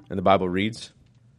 And the Bible reads,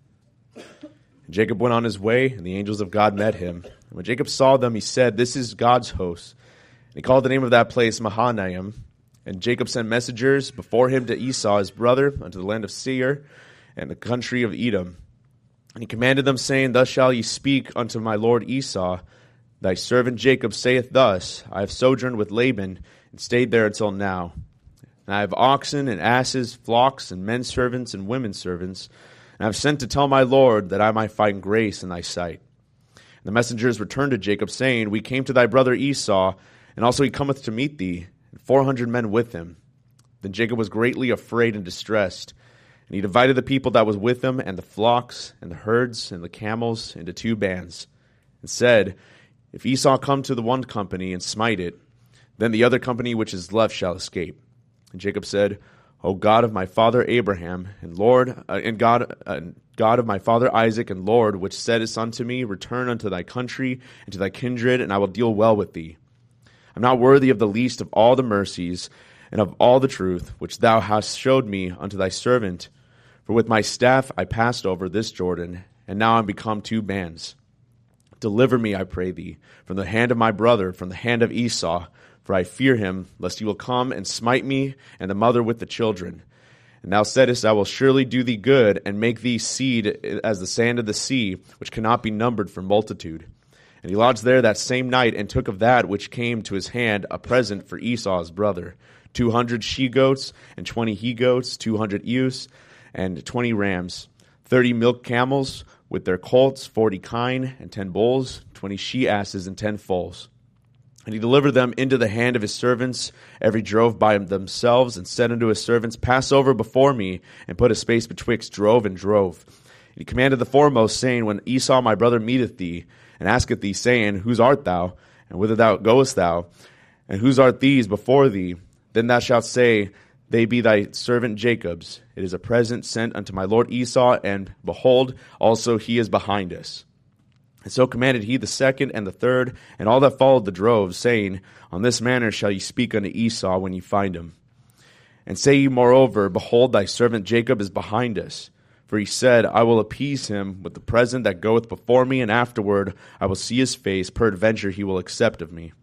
Jacob went on his way, and the angels of God met him. And when Jacob saw them, he said, "This is God's host." And he called the name of that place Mahanaim. And Jacob sent messengers before him to Esau his brother unto the land of Seir and the country of Edom. And he commanded them, saying, "Thus shall ye speak unto my lord Esau. Thy servant Jacob saith thus, I have sojourned with Laban, and stayed there until now. And I have oxen and asses, flocks, and men servants and women servants. And I have sent to tell my lord that I might find grace in thy sight." And the messengers returned to Jacob, saying, "We came to thy brother Esau, and also he cometh to meet thee, and 400 men with him." Then Jacob was greatly afraid and distressed. And he divided the people that was with him, and the flocks, and the herds, and the camels, into 2 bands, and said, "If Esau come to the one company and smite it, then the other company which is left shall escape." And Jacob said, "O God of my father Abraham, and Lord, God of my father Isaac, and Lord, which saidst unto me, Return unto thy country and to thy kindred, and I will deal well with thee. I'm not worthy of the least of all the mercies and of all the truth which thou hast showed me unto thy servant. For with my staff I passed over this Jordan, and now I'm become 2 bands. Deliver me, I pray thee, from the hand of my brother, from the hand of Esau, for I fear him, lest he will come and smite me and the mother with the children. And thou saidst, I will surely do thee good, and make thee seed as the sand of the sea, which cannot be numbered for multitude." And he lodged there that same night, and took of that which came to his hand a present for Esau his brother, 200 she-goats, and 20 he-goats, 200 ewes, and 20 rams, 30 milk camels with their colts, 40 kine, and 10 bulls, 20 she-asses, and 10 foals. And he delivered them into the hand of his servants, every drove by themselves, and said unto his servants, "Pass over before me, and put a space betwixt drove and drove." And he commanded the foremost, saying, "When Esau my brother meeteth thee, and asketh thee, saying, Whose art thou, and whither thou goest thou, and whose art these before thee? Then thou shalt say, They be thy servant Jacob's. It is a present sent unto my lord Esau, and behold, also he is behind us." And so commanded he the second and the third, and all that followed the droves, saying, "On this manner shall ye speak unto Esau when ye find him. And say ye moreover, Behold, thy servant Jacob is behind us. For he said, I will appease him with the present that goeth before me, and afterward I will see his face, peradventure he will accept of me."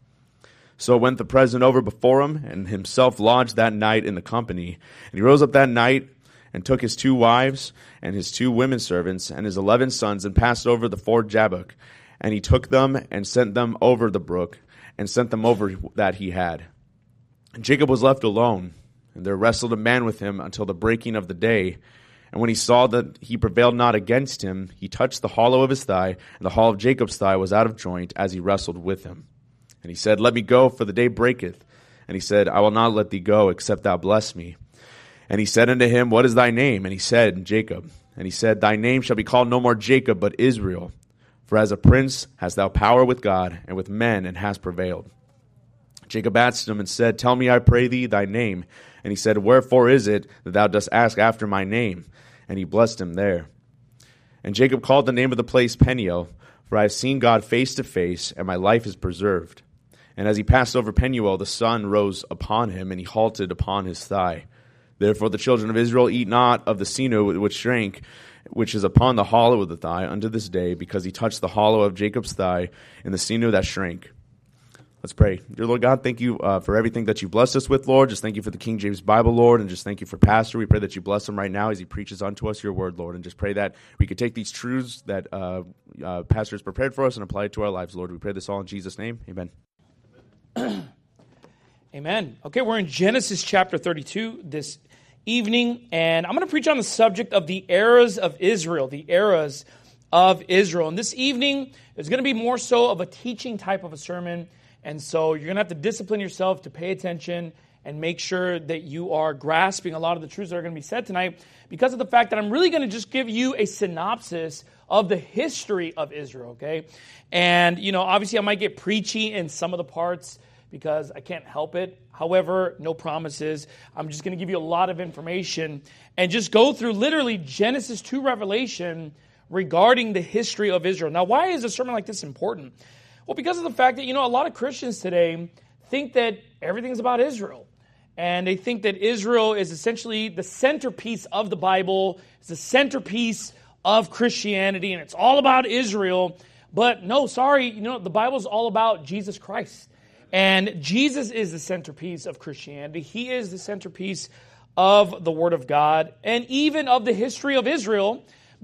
So went the present over before him, and himself lodged that night in the company. And he rose up that night, and took his 2 wives, and his 2 women servants, and his 11 sons, and passed over the ford Jabbok. And he took them, and sent them over the brook, and sent them over that he had. And Jacob was left alone, and there wrestled a man with him until the breaking of the day. And when he saw that he prevailed not against him, he touched the hollow of his thigh, and the hollow of Jacob's thigh was out of joint, as he wrestled with him. And he said, "Let me go, for the day breaketh." And he said, "I will not let thee go, except thou bless me." And he said unto him, "What is thy name?" And he said, "Jacob." And he said, "Thy name shall be called no more Jacob, but Israel. For as a prince hast thou power with God and with men, and hast prevailed." Jacob asked him and said, "Tell me, I pray thee, thy name." And he said, "Wherefore is it that thou dost ask after my name?" And he blessed him there. And Jacob called the name of the place Peniel, for I have seen God face to face, and my life is preserved. And as he passed over Penuel, the sun rose upon him, and he halted upon his thigh. Therefore the children of Israel eat not of the sinew which shrank, which is upon the hollow of the thigh, unto this day, because he touched the hollow of Jacob's thigh in the sinew that shrank. Let's pray. Dear Lord God, thank you for everything that you blessed us with, Lord. Just thank you for the King James Bible, Lord, and just thank you for Pastor. We pray that you bless him right now as he preaches unto us your word, Lord, and just pray that we could take these truths that Pastor has prepared for us and apply it to our lives, Lord. We pray this all in Jesus' name. Amen. Amen. Okay, we're in Genesis chapter 32 this evening, and I'm going to preach on the subject of the eras of Israel, the eras of Israel. And this evening is going to be more so of a teaching type of a sermon, and so you're going to have to discipline yourself to pay attention and make sure that you are grasping a lot of the truths that are going to be said tonight, because of the fact that I'm really going to just give you a synopsis of the history of Israel, okay? And, obviously I might get preachy in some of the parts because I can't help it. However, no promises. I'm just going to give you a lot of information and just go through literally Genesis to Revelation regarding the history of Israel. Now, why is a sermon like this important? Well, because of the fact that, a lot of Christians today think that everything's about Israel. And they think that Israel is essentially the centerpiece of the Bible, it's the centerpiece of Christianity, and it's all about Israel. But no, sorry, the Bible is all about Jesus Christ. And Jesus is the centerpiece of Christianity. He is the centerpiece of the Word of God, and even of the history of Israel,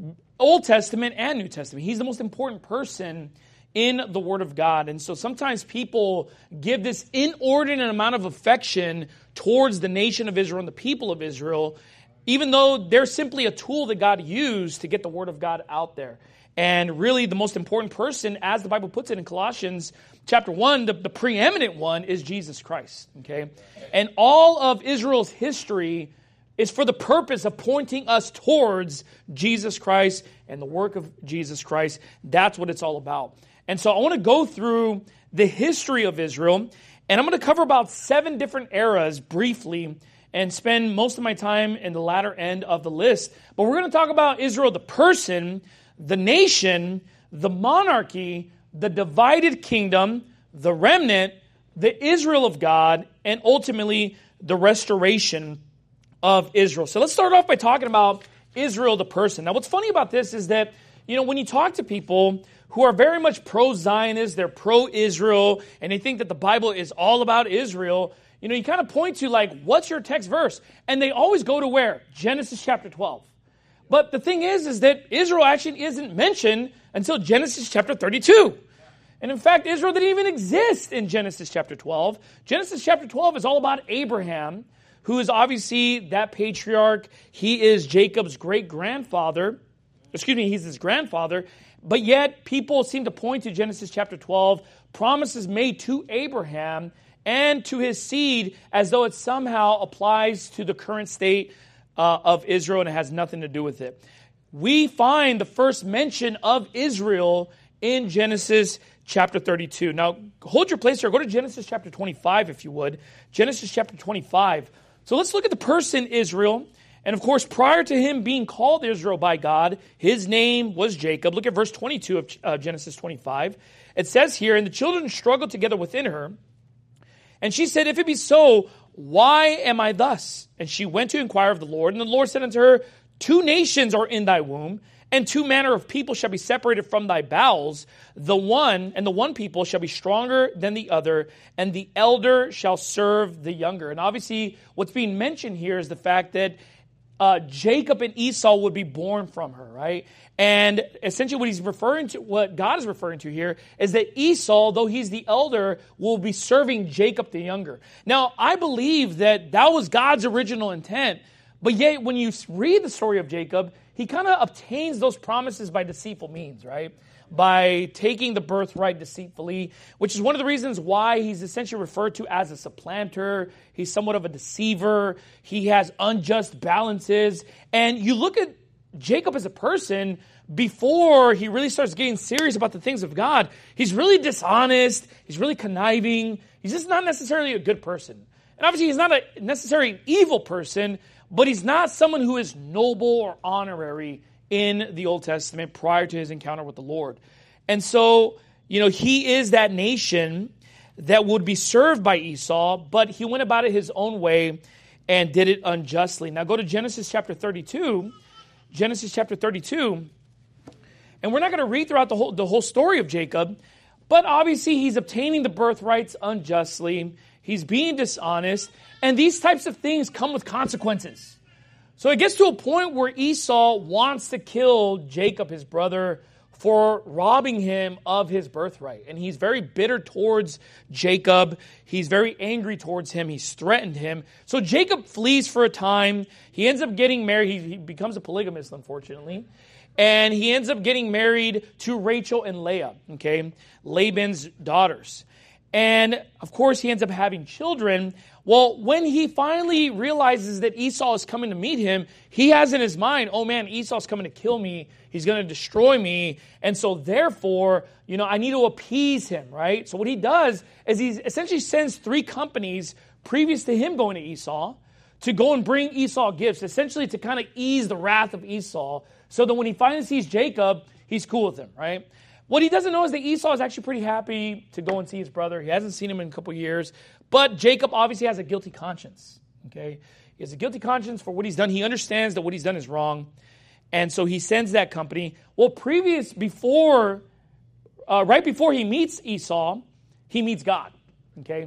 Old Testament and New Testament. He's the most important person in the Word of God. And so sometimes people give this inordinate amount of affection towards the nation of Israel and the people of Israel, even though they're simply a tool that God used to get the Word of God out there. And really the most important person, as the Bible puts it in Colossians chapter 1, the preeminent one is Jesus Christ. Okay? And all of Israel's history is for the purpose of pointing us towards Jesus Christ and the work of Jesus Christ. That's what it's all about. And so I want to go through the history of Israel, and I'm going to cover about 7 different eras briefly and spend most of my time in the latter end of the list. But we're going to talk about Israel, the person, the nation, the monarchy, the divided kingdom, the remnant, the Israel of God, and ultimately the restoration of Israel. So let's start off by talking about Israel, the person. Now, what's funny about this is that, when you talk to people who are very much pro-Zionist, they're pro-Israel, and they think that the Bible is all about Israel, you kind of point to, what's your text verse? And they always go to where? Genesis chapter 12. But the thing is that Israel actually isn't mentioned until Genesis chapter 32. And in fact, Israel didn't even exist in Genesis chapter 12. Genesis chapter 12 is all about Abraham, who is obviously that patriarch. He is Jacob's great-grandfather. He's his grandfather. But yet, people seem to point to Genesis chapter 12, promises made to Abraham and to his seed, as though it somehow applies to the current state of Israel, and it has nothing to do with it. We find the first mention of Israel in Genesis chapter 32. Now, hold your place here. Go to Genesis chapter 25, if you would. Genesis chapter 25. So let's look at the person Israel. And of course, prior to him being called Israel by God, his name was Jacob. Look at verse 22 of Genesis 25. It says here, "And the children struggled together within her. And she said, If it be so, why am I thus? And she went to inquire of the Lord. And the Lord said unto her, 2 nations are in thy womb, and 2 manner of people shall be separated from thy bowels. The one people shall be stronger than the other, and the elder shall serve the younger." And obviously, what's being mentioned here is the fact that Jacob and Esau would be born from her, right? And essentially what God is referring to here is that Esau, though he's the elder, will be serving Jacob the younger. Now, I believe that was God's original intent, but yet when you read the story of Jacob, he kind of obtains those promises by deceitful means, right? By taking the birthright deceitfully, which is one of the reasons why he's essentially referred to as a supplanter. He's somewhat of a deceiver. He has unjust balances. And you look at Jacob as a person before he really starts getting serious about the things of God. He's really dishonest. He's really conniving. He's just not necessarily a good person. And obviously he's not a necessarily evil person, but he's not someone who is noble or honorary in the Old Testament prior to his encounter with the Lord. And so, he is that nation that would be served by Esau, but he went about it his own way and did it unjustly. Now go to Genesis chapter 32. Genesis chapter 32. And we're not going to read throughout the whole story of Jacob, but obviously he's obtaining the birthrights unjustly. He's being dishonest. And these types of things come with consequences. So it gets to a point where Esau wants to kill Jacob, his brother, for robbing him of his birthright. And he's very bitter towards Jacob. He's very angry towards him. He's threatened him. So Jacob flees for a time. He ends up getting married. He becomes a polygamist, unfortunately. And he ends up getting married to Rachel and Leah, Laban's daughters. And, of course, he ends up having children. Well, when he finally realizes that Esau is coming to meet him, he has in his mind, oh man, Esau's coming to kill me. He's going to destroy me. And so, therefore, I need to appease him, right? So what he does is he essentially sends 3 companies previous to him going to Esau to go and bring Esau gifts, essentially to kind of ease the wrath of Esau, so that when he finally sees Jacob, he's cool with him, right? What he doesn't know is that Esau is actually pretty happy to go and see his brother. He hasn't seen him in a couple years. But Jacob obviously has a guilty conscience. Okay? He has a guilty conscience for what he's done. He understands that what he's done is wrong. And so he sends that company. Well, right before he meets Esau, he meets God. Okay?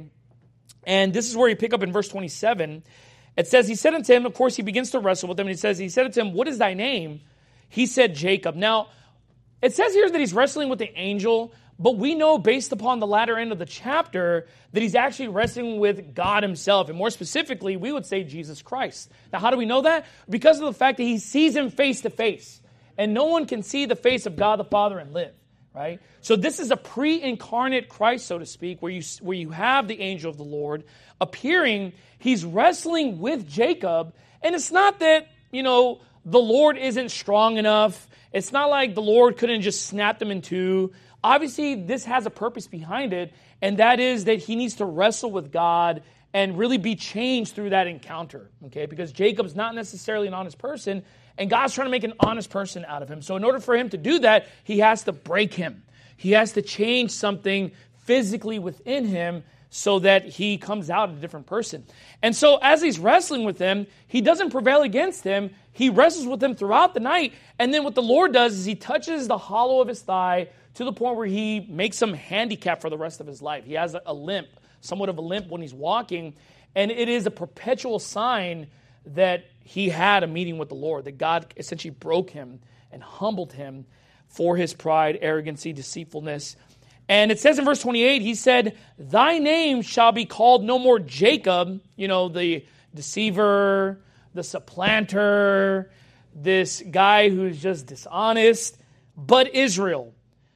And this is where you pick up in verse 27. It says, he said unto him, of course, he begins to wrestle with him, and he said unto him, what is thy name? He said, Jacob. Now, it says here that he's wrestling with the angel, but we know based upon the latter end of the chapter that he's actually wrestling with God himself. And more specifically, we would say Jesus Christ. Now, how do we know that? Because of the fact that he sees him face to face. And no one can see the face of God the Father and live. Right? So this is a pre-incarnate Christ, so to speak, where you have the angel of the Lord appearing. He's wrestling with Jacob, and it's not that, the Lord isn't strong enough. It's not like the Lord couldn't just snap them in two. Obviously, this has a purpose behind it, and that is that he needs to wrestle with God and really be changed through that encounter, okay? Because Jacob's not necessarily an honest person, and God's trying to make an honest person out of him. So in order for him to do that, he has to break him. He has to change something physically within him so that he comes out a different person. And so as he's wrestling with him, he doesn't prevail against him. He wrestles with him throughout the night. And then what the Lord does is he touches the hollow of his thigh to the point where he makes him handicapped for the rest of his life. He has a limp, somewhat of a limp when he's walking. And it is a perpetual sign that he had a meeting with the Lord, that God essentially broke him and humbled him for his pride, arrogancy, deceitfulness. And it says in verse 28, he said, thy name shall be called no more Jacob, the deceiver, the supplanter, this guy who's just dishonest, but Israel.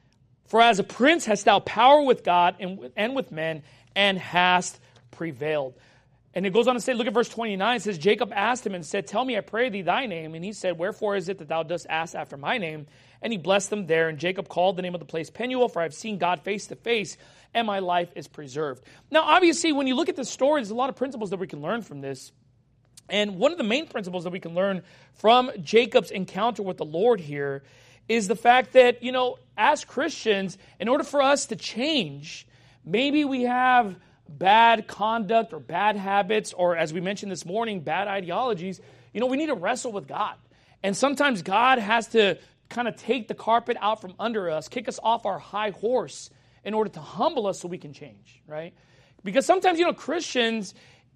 For as a prince hast thou power with God and with men, and hast prevailed. And it goes on to say, look at verse 29, it says, Jacob asked him and said, tell me, I pray thee, thy name. And he said, wherefore is it that thou dost ask after my name? And he blessed them there. And Jacob called the name of the place Peniel, for I have seen God face to face, and my life is preserved. Now, obviously, when you look at this story, there's a lot of principles that we can learn from this. And one of the main principles that we can learn from Jacob's encounter with the Lord here is the fact that, as Christians, in order for us to change, maybe we have bad conduct or bad habits, or as we mentioned this morning, bad ideologies, we need to wrestle with God. And sometimes God has to kind of take the carpet out from under us, kick us off our high horse in order to humble us so we can change, right? Because sometimes, Christians,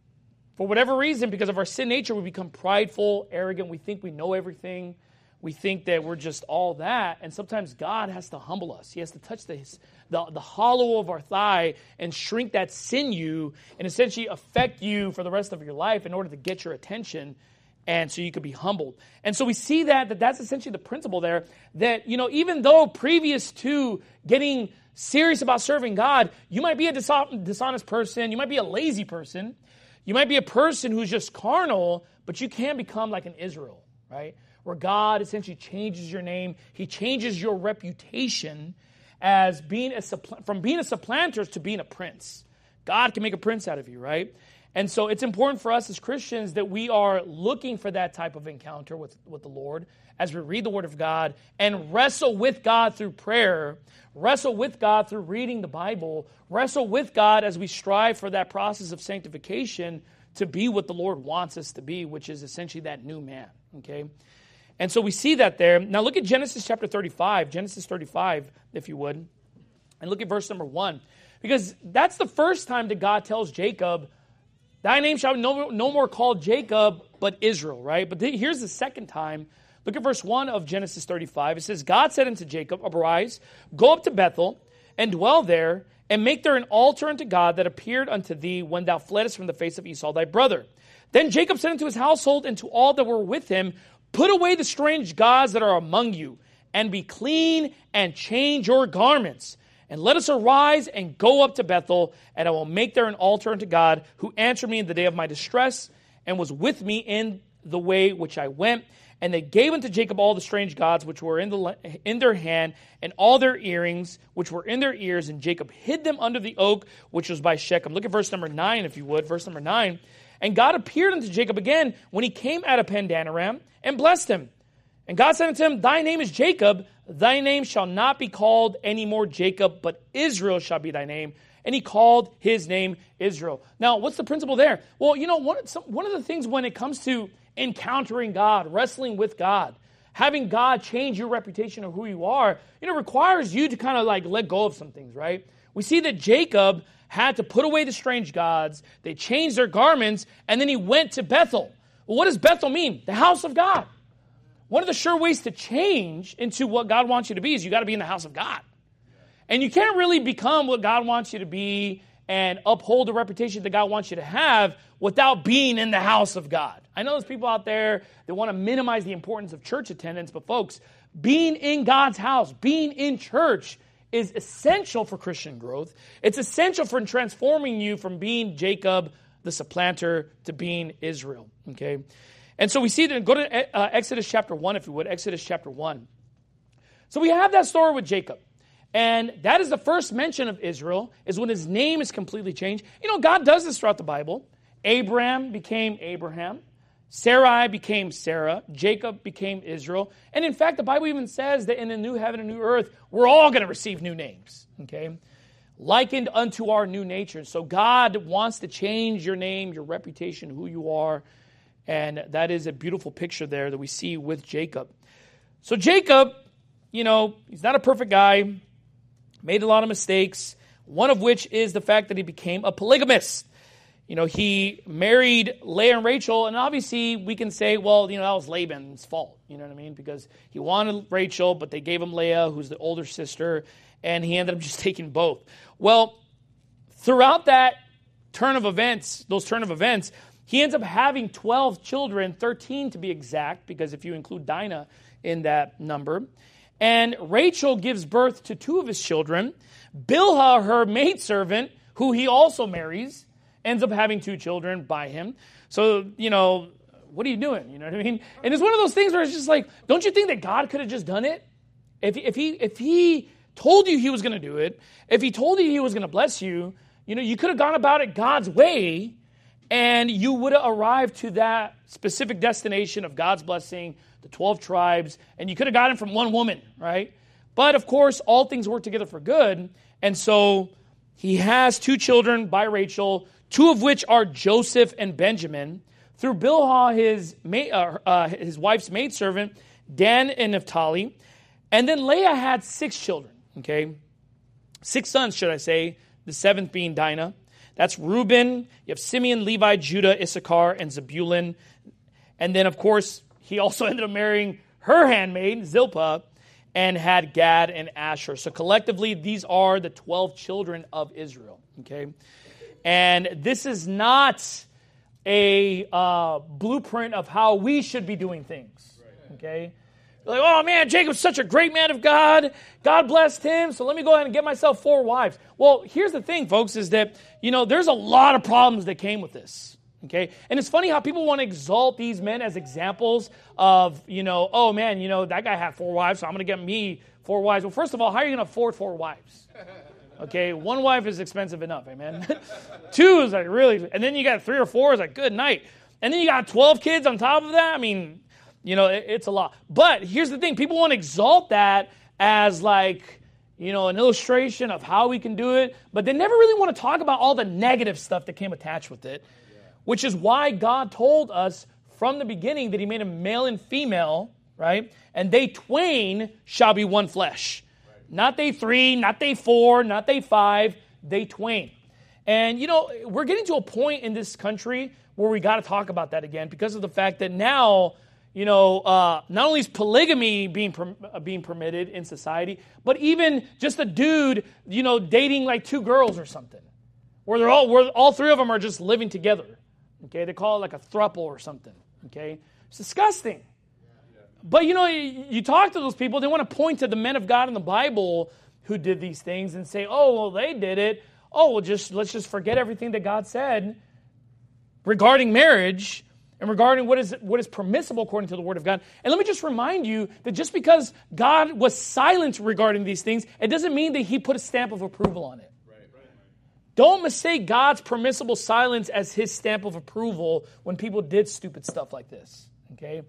for whatever reason, because of our sin nature, we become prideful, arrogant. We think we know everything. We think that we're just all that. And sometimes God has to humble us. He has to touch the hollow of our thigh and shrink that sinew and essentially affect you for the rest of your life in order to get your attention and so you could be humbled. And so we see that's essentially the principle there, that, even though previous to getting serious about serving God, you might be a dishonest person, you might be a lazy person, you might be a person who's just carnal, but you can become like an Israel, right? Where God essentially changes your name. He changes your reputation as from being a supplanter to being a prince. God can make a prince out of you, right? And so it's important for us as Christians that we are looking for that type of encounter with the Lord as we read the Word of God and wrestle with God through prayer, wrestle with God through reading the Bible, wrestle with God as we strive for that process of sanctification to be what the Lord wants us to be, which is essentially that new man, okay? And so we see that there. Now look at Genesis chapter 35, Genesis 35, if you would, and look at verse number 1. Because that's the first time that God tells Jacob, thy name shall be no more called Jacob, but Israel, right? But here's the second time. Look at verse 1 of Genesis 35. It says, God said unto Jacob, arise, go up to Bethel, and dwell there, and make there an altar unto God that appeared unto thee when thou fleddest from the face of Esau thy brother. Then Jacob said unto his household and to all that were with him, put away the strange gods that are among you, and be clean, and change your garments. And let us arise and go up to Bethel, and I will make there an altar unto God, who answered me in the day of my distress, and was with me in the way which I went. And they gave unto Jacob all the strange gods which were in their hand, and all their earrings which were in their ears. And Jacob hid them under the oak which was by Shechem. Look at verse number 9, if you would. Verse number 9. And God appeared unto Jacob again when he came out of Padan-aram, and blessed him. And God said unto him, thy name is Jacob, thy name shall not be called any more Jacob, but Israel shall be thy name. and he called his name Israel. Now, what's the principle there? Well, one of the things when it comes to encountering God, wrestling with God, having God change your reputation of who you are, requires you to kind of like let go of some things, right? We see that Jacob had to put away the strange gods. They changed their garments, and then he went to Bethel. Well, what does Bethel mean? The house of God. One of the sure ways to change into what God wants you to be is you got to be in the house of God. And you can't really become what God wants you to be and uphold the reputation that God wants you to have without being in the house of God. I know there's people out there that want to minimize the importance of church attendance, but folks, being in God's house, being in church is essential for Christian growth. It's essential for transforming you from being Jacob, the supplanter, to being Israel. Okay? And so we see that, go to Exodus chapter 1, if you would, Exodus chapter 1. So we have that story with Jacob. And that is the first mention of Israel, is when his name is completely changed. God does this throughout the Bible. Abraham became Abraham. Sarai became Sarah. Jacob became Israel. And in fact, the Bible even says that in the new heaven and new earth, we're all going to receive new names. Okay? Likened unto our new nature. So God wants to change your name, your reputation, who you are. And that is a beautiful picture there that we see with Jacob. So Jacob, he's not a perfect guy. Made a lot of mistakes. One of which is the fact that he became a polygamist. He married Leah and Rachel, and obviously we can say, well, that was Laban's fault. You know what I mean? Because he wanted Rachel, but they gave him Leah, who's the older sister, and he ended up just taking both. Well, throughout those turn of events, he ends up having 12 children, 13 to be exact, because if you include Dinah in that number. And Rachel gives birth to 2 of his children. Bilhah, her maidservant, who he also marries, ends up having 2 children by him. So, what are you doing? You know what I mean? And it's one of those things where it's just like, don't you think that God could have just done it? If he told you he was going to do it, if he told you he was going to bless you, you could have gone about it God's way, and you would have arrived to that specific destination of God's blessing, the 12 tribes, and you could have gotten from one woman, right? But of course, all things work together for good. And so he has 2 children by Rachel, 2 of which are Joseph and Benjamin. Through Bilhah, his wife's maidservant, Dan and Naphtali. And then Leah had 6 children, okay? 6 sons, should I say, the 7th being Dinah. That's Reuben, you have Simeon, Levi, Judah, Issachar, and Zebulun. And then, of course, he also ended up marrying her handmaid, Zilpah, and had Gad and Asher. So collectively, these are the 12 children of Israel, okay? And this is not a blueprint of how we should be doing things, okay? Like, oh man, Jacob's such a great man of God. God blessed him, so let me go ahead and get myself 4 wives. Well, here's the thing, folks, is that, there's a lot of problems that came with this. Okay? And it's funny how people want to exalt these men as examples of, oh man, that guy had 4 wives, so I'm going to get me 4 wives. Well, first of all, how are you going to afford 4 wives? Okay, 1 wife is expensive enough, amen? 2 is like really, and then you got 3 or 4 is like good night. And then you got 12 kids on top of that. I mean, it's a lot. But here's the thing. People want to exalt that as like, an illustration of how we can do it. But they never really want to talk about all the negative stuff that came attached with it. Which is why God told us from the beginning that he made a male and female, right? And they twain shall be one flesh. Right. Not they 3, not they 4, not they 5, they twain. And, we're getting to a point in this country where we got to talk about that again because of the fact that now, not only is polygamy being permitted in society, but even just a dude, dating like 2 girls or something. Where all 3 of them are just living together. Okay, they call it like a throuple or something. Okay, it's disgusting. But you talk to those people, they want to point to the men of God in the Bible who did these things and say, oh, well, they did it. Oh, well, let's just forget everything that God said regarding marriage and regarding what is permissible according to the Word of God. And let me just remind you that just because God was silent regarding these things, it doesn't mean that he put a stamp of approval on it. Don't mistake God's permissible silence as his stamp of approval when people did stupid stuff like this, okay?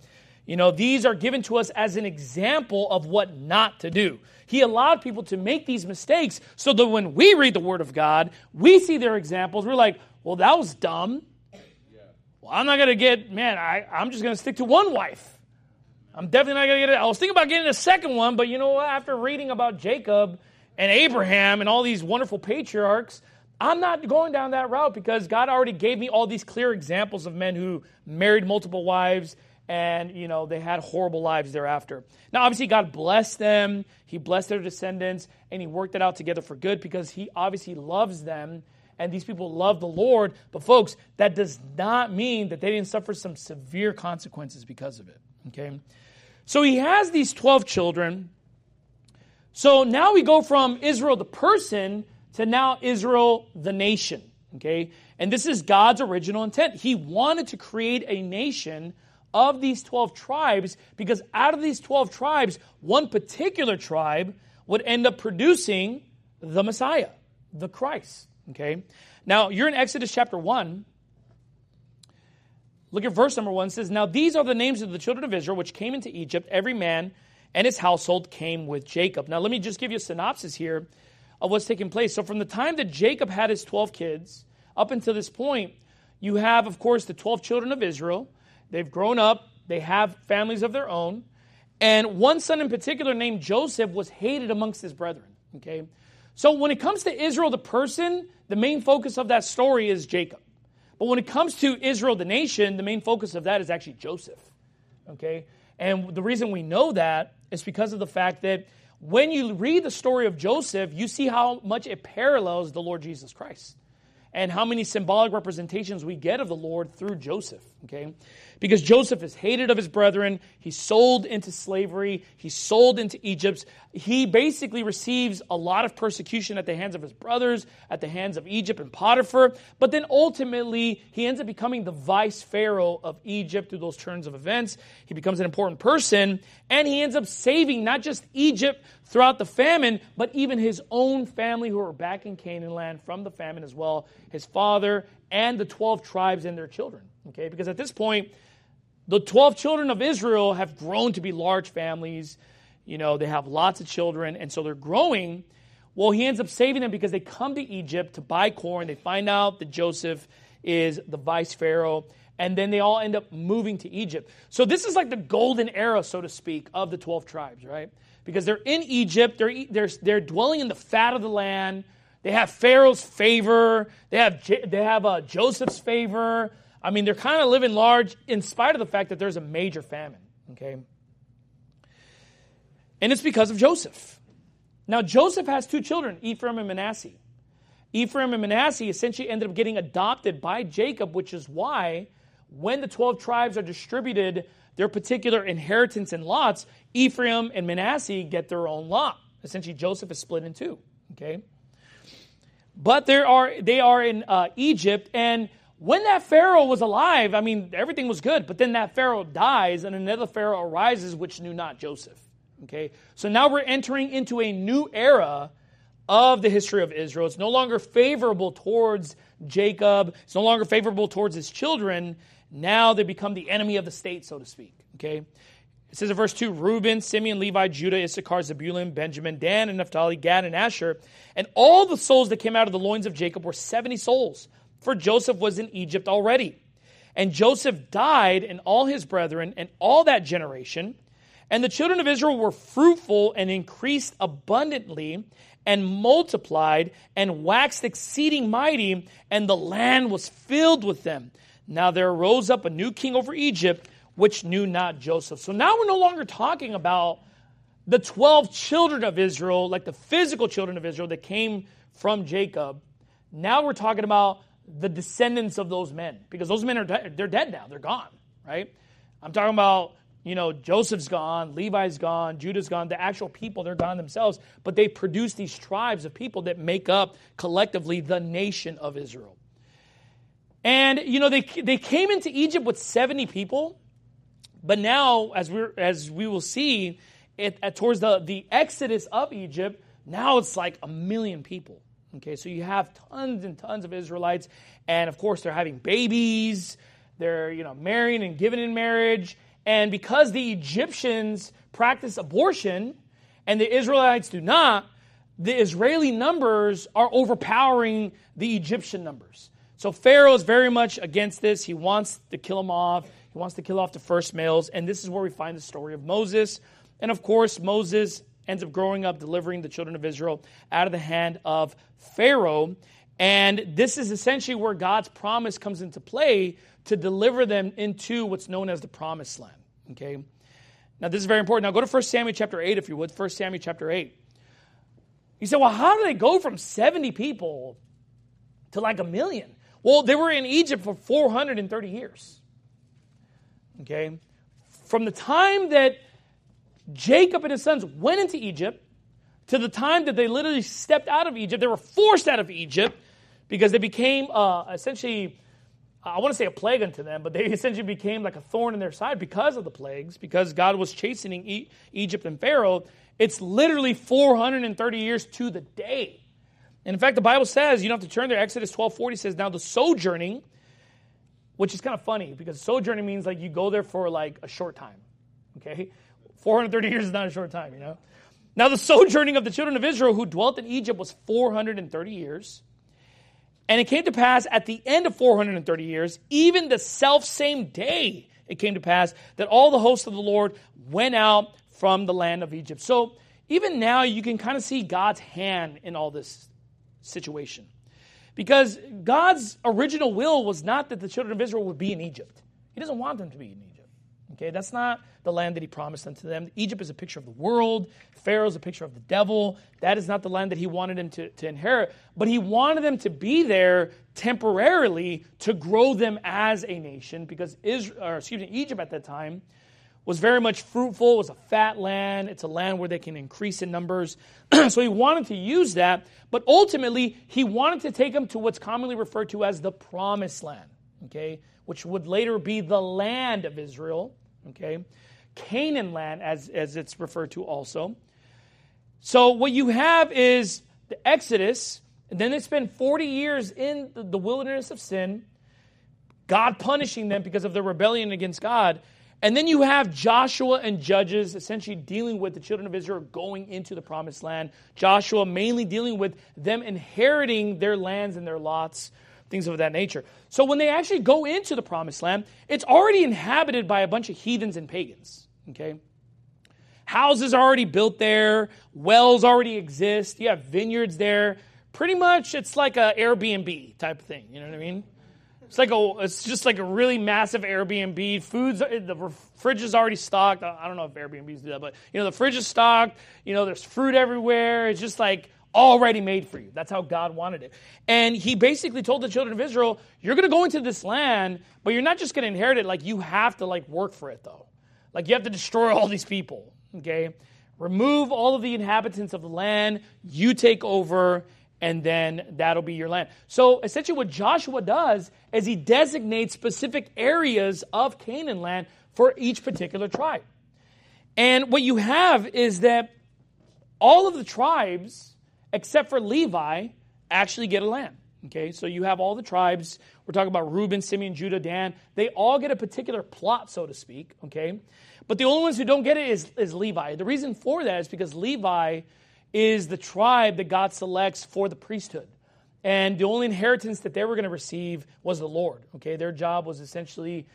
These are given to us as an example of what not to do. He allowed people to make these mistakes so that when we read the Word of God, we see their examples. We're like, well, that was dumb. Well, I'm not going to I'm just going to stick to one wife. I'm definitely not going to get it. I was thinking about getting a second one, but you know what? After reading about Jacob and Abraham and all these wonderful patriarchs, I'm not going down that route because God already gave me all these clear examples of men who married multiple wives and, they had horrible lives thereafter. Now, obviously, God blessed them. He blessed their descendants, and He worked it out together for good because He obviously loves them, and these people love the Lord. But, folks, that does not mean that they didn't suffer some severe consequences because of it, okay? So he has these 12 children. So now we go from Israel the person to now Israel the nation, okay? And this is God's original intent. He wanted to create a nation of these 12 tribes because out of these 12 tribes, one particular tribe would end up producing the Messiah, the Christ, okay? Now, you're in Exodus chapter 1. Look at verse number 1. It says, now these are the names of the children of Israel which came into Egypt. Every man and his household came with Jacob. Now, let me just give you a synopsis here of what's taking place. So from the time that Jacob had his 12 kids up until this point, you have, of course, the 12 children of Israel. They've grown up. They have families of their own. And one son in particular named Joseph was hated amongst his brethren. Okay, so when it comes to Israel, the person, the main focus of that story is Jacob. But when it comes to Israel, the nation, the main focus of that is actually Joseph. Okay, and the reason we know that is because of the fact that when you read the story of Joseph, you see how much it parallels the Lord Jesus Christ and how many symbolic representations we get of the Lord through Joseph, okay? Because Joseph is hated of his brethren. He's sold into slavery. He's sold into Egypt. He basically receives a lot of persecution at the hands of his brothers, at the hands of Egypt and Potiphar. But then ultimately, he ends up becoming the vice pharaoh of Egypt through those turns of events. He becomes an important person, and he ends up saving not just Egypt throughout the famine, but even his own family who are back in Canaan land from the famine as well, his father and the 12 tribes and their children. Okay, because at this point, the 12 children of Israel have grown to be large families. They have lots of children, and so they're growing. Well, he ends up saving them because they come to Egypt to buy corn. They find out that Joseph is the vice pharaoh, and then they all end up moving to Egypt. So this is like the golden era, so to speak, of the 12 tribes, right? Because they're in Egypt, they're dwelling in the fat of the land. They have Pharaoh's favor. They have Joseph's favor. I mean, they're kind of living large in spite of the fact that there's a major famine, okay? And it's because of Joseph. Now, Joseph has two children, Ephraim and Manasseh. Ephraim and Manasseh essentially ended up getting adopted by Jacob, which is why when the 12 tribes are distributed their particular inheritance and lots, Ephraim and Manasseh get their own lot. Essentially, Joseph is split in two, okay? But they are in Egypt, and when that Pharaoh was alive, I mean, everything was good. But then that Pharaoh dies, and another Pharaoh arises, which knew not Joseph. Okay, so now we're entering into a new era of the history of Israel. It's no longer favorable towards Jacob. It's no longer favorable towards his children. Now they become the enemy of the state, so to speak. Okay, it says in verse 2, Reuben, Simeon, Levi, Judah, Issachar, Zebulun, Benjamin, Dan, and Naphtali, Gad, and Asher. And all the souls that came out of the loins of Jacob were 70 souls. For Joseph was in Egypt already. And Joseph died, and all his brethren, and all that generation. And the children of Israel were fruitful and increased abundantly, and multiplied, and waxed exceeding mighty, and the land was filled with them. Now there arose up a new king over Egypt, which knew not Joseph. So now we're no longer talking about the 12 children of Israel, like the physical children of Israel that came from Jacob. Now we're talking about the descendants of those men, because those men they're dead now. They're gone, right? I'm talking about, Joseph's gone, Levi's gone, Judah's gone. The actual people, they're gone themselves. But they produce these tribes of people that make up collectively the nation of Israel. And, they came into Egypt with 70 people. But now, as we will see, towards the exodus of Egypt, now it's like 1 million people. Okay, so you have tons and tons of Israelites, and of course they're having babies, they're marrying and giving in marriage, And because the Egyptians practice abortion and the Israelites do not, the Israeli numbers are overpowering the Egyptian numbers. So Pharaoh is very much against this. He wants to kill them off. He wants to kill off the first males. And this is where we find the story of Moses. And of course, Moses ends up growing up, delivering the children of Israel out of the hand of Pharaoh. And this is essentially where God's promise comes into play to deliver them into what's known as the Promised Land. Okay. Now, this is very important. Now, go to 1 Samuel chapter 8, if you would. 1 Samuel chapter 8. You say, well, how do they go from 70 people to like 1 million? Well, they were in Egypt for 430 years. Okay? From the time that Jacob and his sons went into Egypt to the time that they literally stepped out of Egypt, they were forced out of Egypt because they became essentially, I want to say a plague unto them, but they essentially became like a thorn in their side because of the plagues, because God was chastening Egypt and Pharaoh. It's literally 430 years to the day. And in fact, the Bible says, you don't have to turn there, Exodus 12:40 says, now the sojourning, which is kind of funny because sojourning means like you go there for like a short time. Okay? 430 years is not a short time, you know? Now the sojourning of the children of Israel who dwelt in Egypt was 430 years. And it came to pass at the end of 430 years, even the selfsame day, it came to pass that all the hosts of the Lord went out from the land of Egypt. So even now you can kind of see God's hand in all this situation. Because God's original will was not that the children of Israel would be in Egypt. He doesn't want them to be in Egypt. Okay, that's not the land that he promised unto them. Egypt is a picture of the world. Pharaoh is a picture of the devil. That is not the land that he wanted them to inherit. But he wanted them to be there temporarily to grow them as a nation, because Egypt at that time was very much fruitful. It was a fat land. It's a land where they can increase in numbers. So he wanted to use that. But ultimately, he wanted to take them to what's commonly referred to as the Promised Land, okay, which would later be the land of Israel. Okay, Canaan land, as it's referred to also. So what you have is the Exodus, and then they spend 40 years in the wilderness of sin, God punishing them because of their rebellion against God. And then you have Joshua and Judges essentially dealing with the children of Israel going into the Promised Land. Joshua mainly dealing with them inheriting their lands and their lots, things of that nature. So when they actually go into the Promised Land, it's already inhabited by a bunch of heathens and pagans. Okay, houses are already built there. Wells already exist. You have vineyards there. Pretty much, it's like a Airbnb type of thing. You know what I mean? It's just like a really massive Airbnb. The fridge is already stocked. I don't know if Airbnbs do that, but the fridge is stocked. There's fruit everywhere. It's just like already made for you. That's how God wanted it. And he basically told the children of Israel, you're going to go into this land, but you're not just going to inherit it. Like, you have to work for it, though. Like, you have to destroy all these people, okay? Remove all of the inhabitants of the land. You take over, and then that'll be your land. So essentially what Joshua does is he designates specific areas of Canaan land for each particular tribe. And what you have is that all of the tribes, except for Levi, actually get a land. Okay, so you have all the tribes. We're talking about Reuben, Simeon, Judah, Dan. They all get a particular plot, so to speak. Okay, but the only ones who don't get it is Levi. The reason for that is because Levi is the tribe that God selects for the priesthood. And the only inheritance that they were going to receive was the Lord. Okay, their job was essentially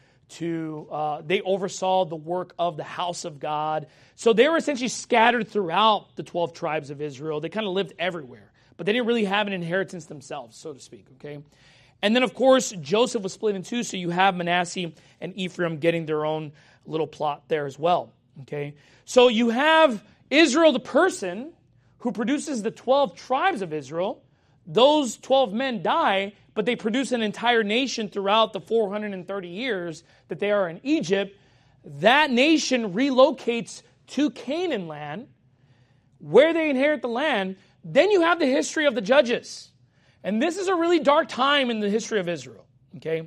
they oversaw the work of the house of God. So they were essentially scattered throughout the 12 tribes of Israel. They kind of lived everywhere, but they didn't really have an inheritance themselves, so to speak. Okay, and then of course Joseph was split in two, so you have Manasseh and Ephraim getting their own little plot there as well. Okay, so you have Israel, the person who produces the 12 tribes of Israel. Those 12 men die, but they produce an entire nation throughout the 430 years that they are in Egypt. That nation relocates to Canaan land, where they inherit the land. Then you have the history of the judges. And this is a really dark time in the history of Israel, okay?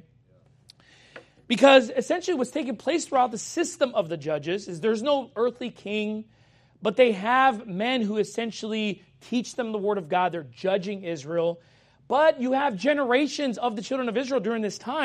Because essentially what's taking place throughout the system of the judges is there's no earthly king, but they have men who essentially teach them the word of God. They're judging Israel. But you have generations of the children of Israel during this time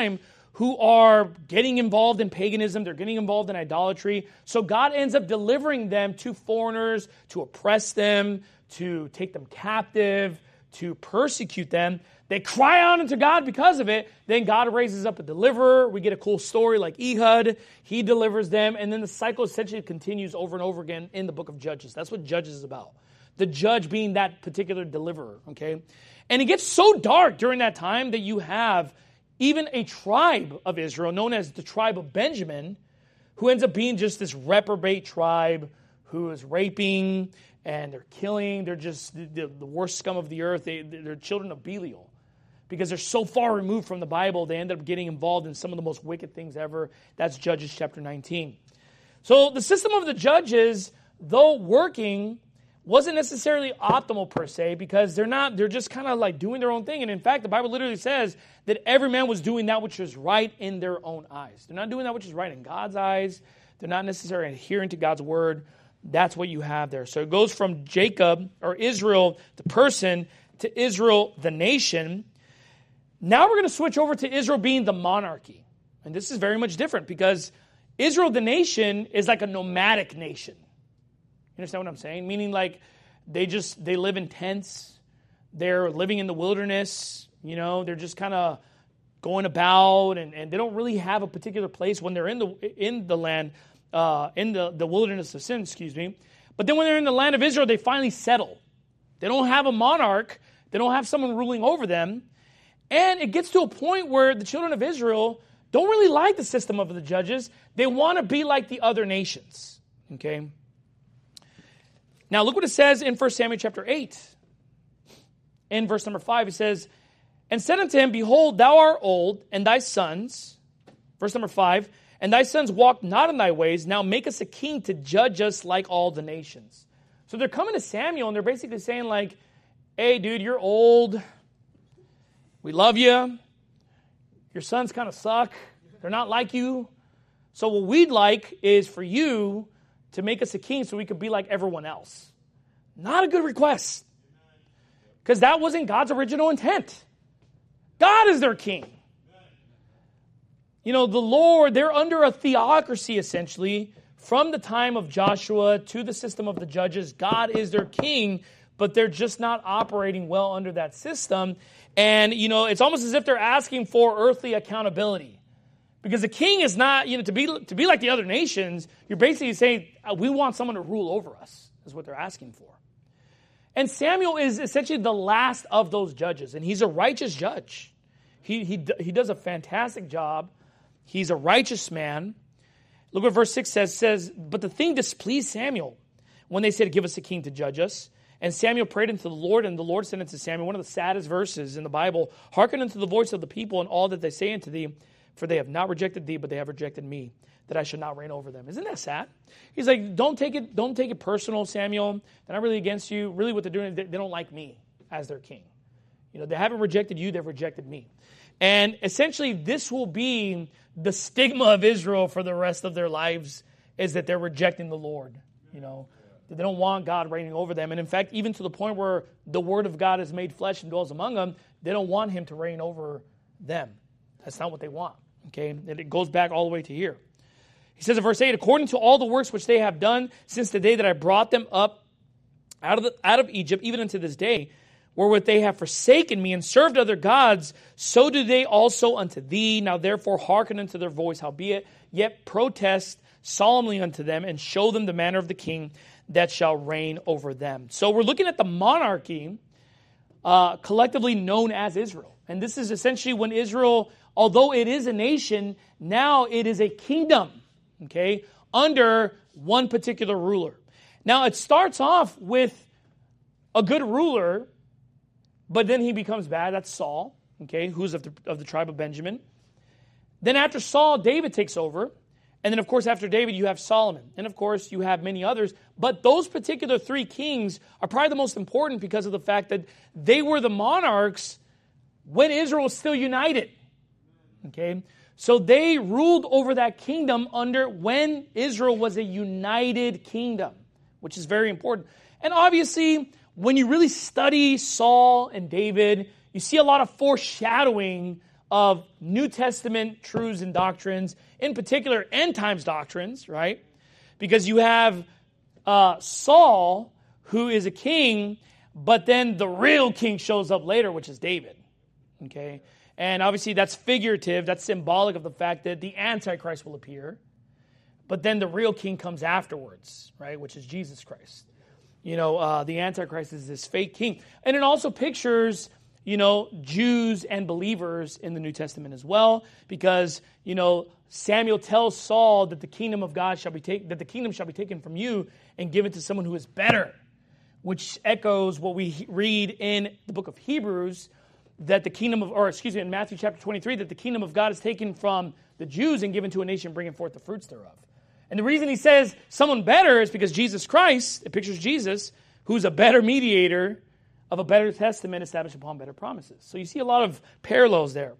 who are getting involved in paganism. They're getting involved in idolatry. So God ends up delivering them to foreigners, to oppress them, to take them captive, to persecute them. They cry out unto God because of it. Then God raises up a deliverer. We get a cool story like Ehud. He delivers them. And then the cycle essentially continues over and over again in the book of Judges. That's what Judges is about. The judge being that particular deliverer, okay? And it gets so dark during that time that you have even a tribe of Israel known as the tribe of Benjamin, who ends up being just this reprobate tribe who is raping and they're killing. They're just the worst scum of the earth. They're children of Belial. Because they're so far removed from the Bible, they end up getting involved in some of the most wicked things ever. That's Judges chapter 19. So the system of the judges, though working, wasn't necessarily optimal per se, because they're just kind of like doing their own thing. And in fact, the Bible literally says that every man was doing that which was right in their own eyes. They're not doing that which is right in God's eyes. They're not necessarily adhering to God's word. That's what you have there. So it goes from Jacob, or Israel, the person, to Israel, the nation. Now we're going to switch over to Israel being the monarchy. And this is very much different, because Israel, the nation, is like a nomadic nation. You understand what I'm saying? Meaning like they live in tents. They're living in the wilderness. You know, they're just kind of going about, and they don't really have a particular place when they're in the land, in the wilderness of sin, But then when they're in the land of Israel, they finally settle. They don't have a monarch. They don't have someone ruling over them. And it gets to a point where the children of Israel don't really like the system of the judges. They want to be like the other nations. Okay? Now look what it says in 1 Samuel chapter 8. In verse number 5, it says, "And said unto him, Behold, thou art old, and thy sons," verse number 5, "and thy sons walk not in thy ways. Now make us a king to judge us like all the nations." So they're coming to Samuel, and they're basically saying like, "Hey, dude, you're old. We love you. Your sons kind of suck. They're not like you. So what we'd like is for you to make us a king so we could be like everyone else." Not a good request, because that wasn't God's original intent. God is their king. You know, the Lord, they're under a theocracy essentially from the time of Joshua to the system of the judges. God is their king, but they're just not operating well under that system. And, you know, it's almost as if they're asking for earthly accountability. Because the king is not, you know, to be like the other nations, you're basically saying, we want someone to rule over us, is what they're asking for. And Samuel is essentially the last of those judges, and he's a righteous judge. He does a fantastic job. He's a righteous man. Look what verse 6 says, "But the thing displeased Samuel when they said, Give us a king to judge us. And Samuel prayed unto the Lord, and the Lord said unto Samuel," one of the saddest verses in the Bible, "Hearken unto the voice of the people and all that they say unto thee, for they have not rejected thee, but they have rejected me, that I should not reign over them." Isn't that sad? He's like, don't take it personal, Samuel. They're not really against you. Really what they're doing is they don't like me as their king. You know, they haven't rejected you, they've rejected me. And essentially this will be the stigma of Israel for the rest of their lives, is that they're rejecting the Lord. You know, they don't want God reigning over them. And in fact, even to the point where the word of God is made flesh and dwells among them, they don't want him to reign over them. That's not what they want. Okay, and it goes back all the way to here. He says in verse 8, "According to all the works which they have done since the day that I brought them up out of Egypt, even unto this day, wherewith they have forsaken me and served other gods, so do they also unto thee. Now therefore hearken unto their voice, howbeit, yet protest solemnly unto them, and show them the manner of the king that shall reign over them." So we're looking at the monarchy collectively known as Israel. And this is essentially when Israel, although it is a nation, now it is a kingdom, okay, under one particular ruler. Now it starts off with a good ruler, but then he becomes bad. That's Saul, okay, who's of the tribe of Benjamin. Then after Saul, David takes over. And then, of course, after David, you have Solomon. And, of course, you have many others. But those particular three kings are probably the most important because of the fact that they were the monarchs when Israel was still united. Okay? So they ruled over that kingdom when Israel was a united kingdom, which is very important. And obviously, when you really study Saul and David, you see a lot of foreshadowing of New Testament truths and doctrines, in particular end times doctrines, right? Because you have Saul, who is a king, but then the real king shows up later, which is David. Okay? And obviously that's figurative, that's symbolic of the fact that the Antichrist will appear, but then the real king comes afterwards, right? Which is Jesus Christ. The Antichrist is this fake king. And it also pictures, Jews and believers in the New Testament as well, because, Samuel tells Saul that the kingdom of God shall be taken from you and given to someone who is better, which echoes what we read in the book of Hebrews, that in Matthew chapter 23, that the kingdom of God is taken from the Jews and given to a nation bringing forth the fruits thereof. And the reason he says someone better is because Jesus Christ, it pictures Jesus, who's a better mediator of a better testament established upon better promises. So you see a lot of parallels there.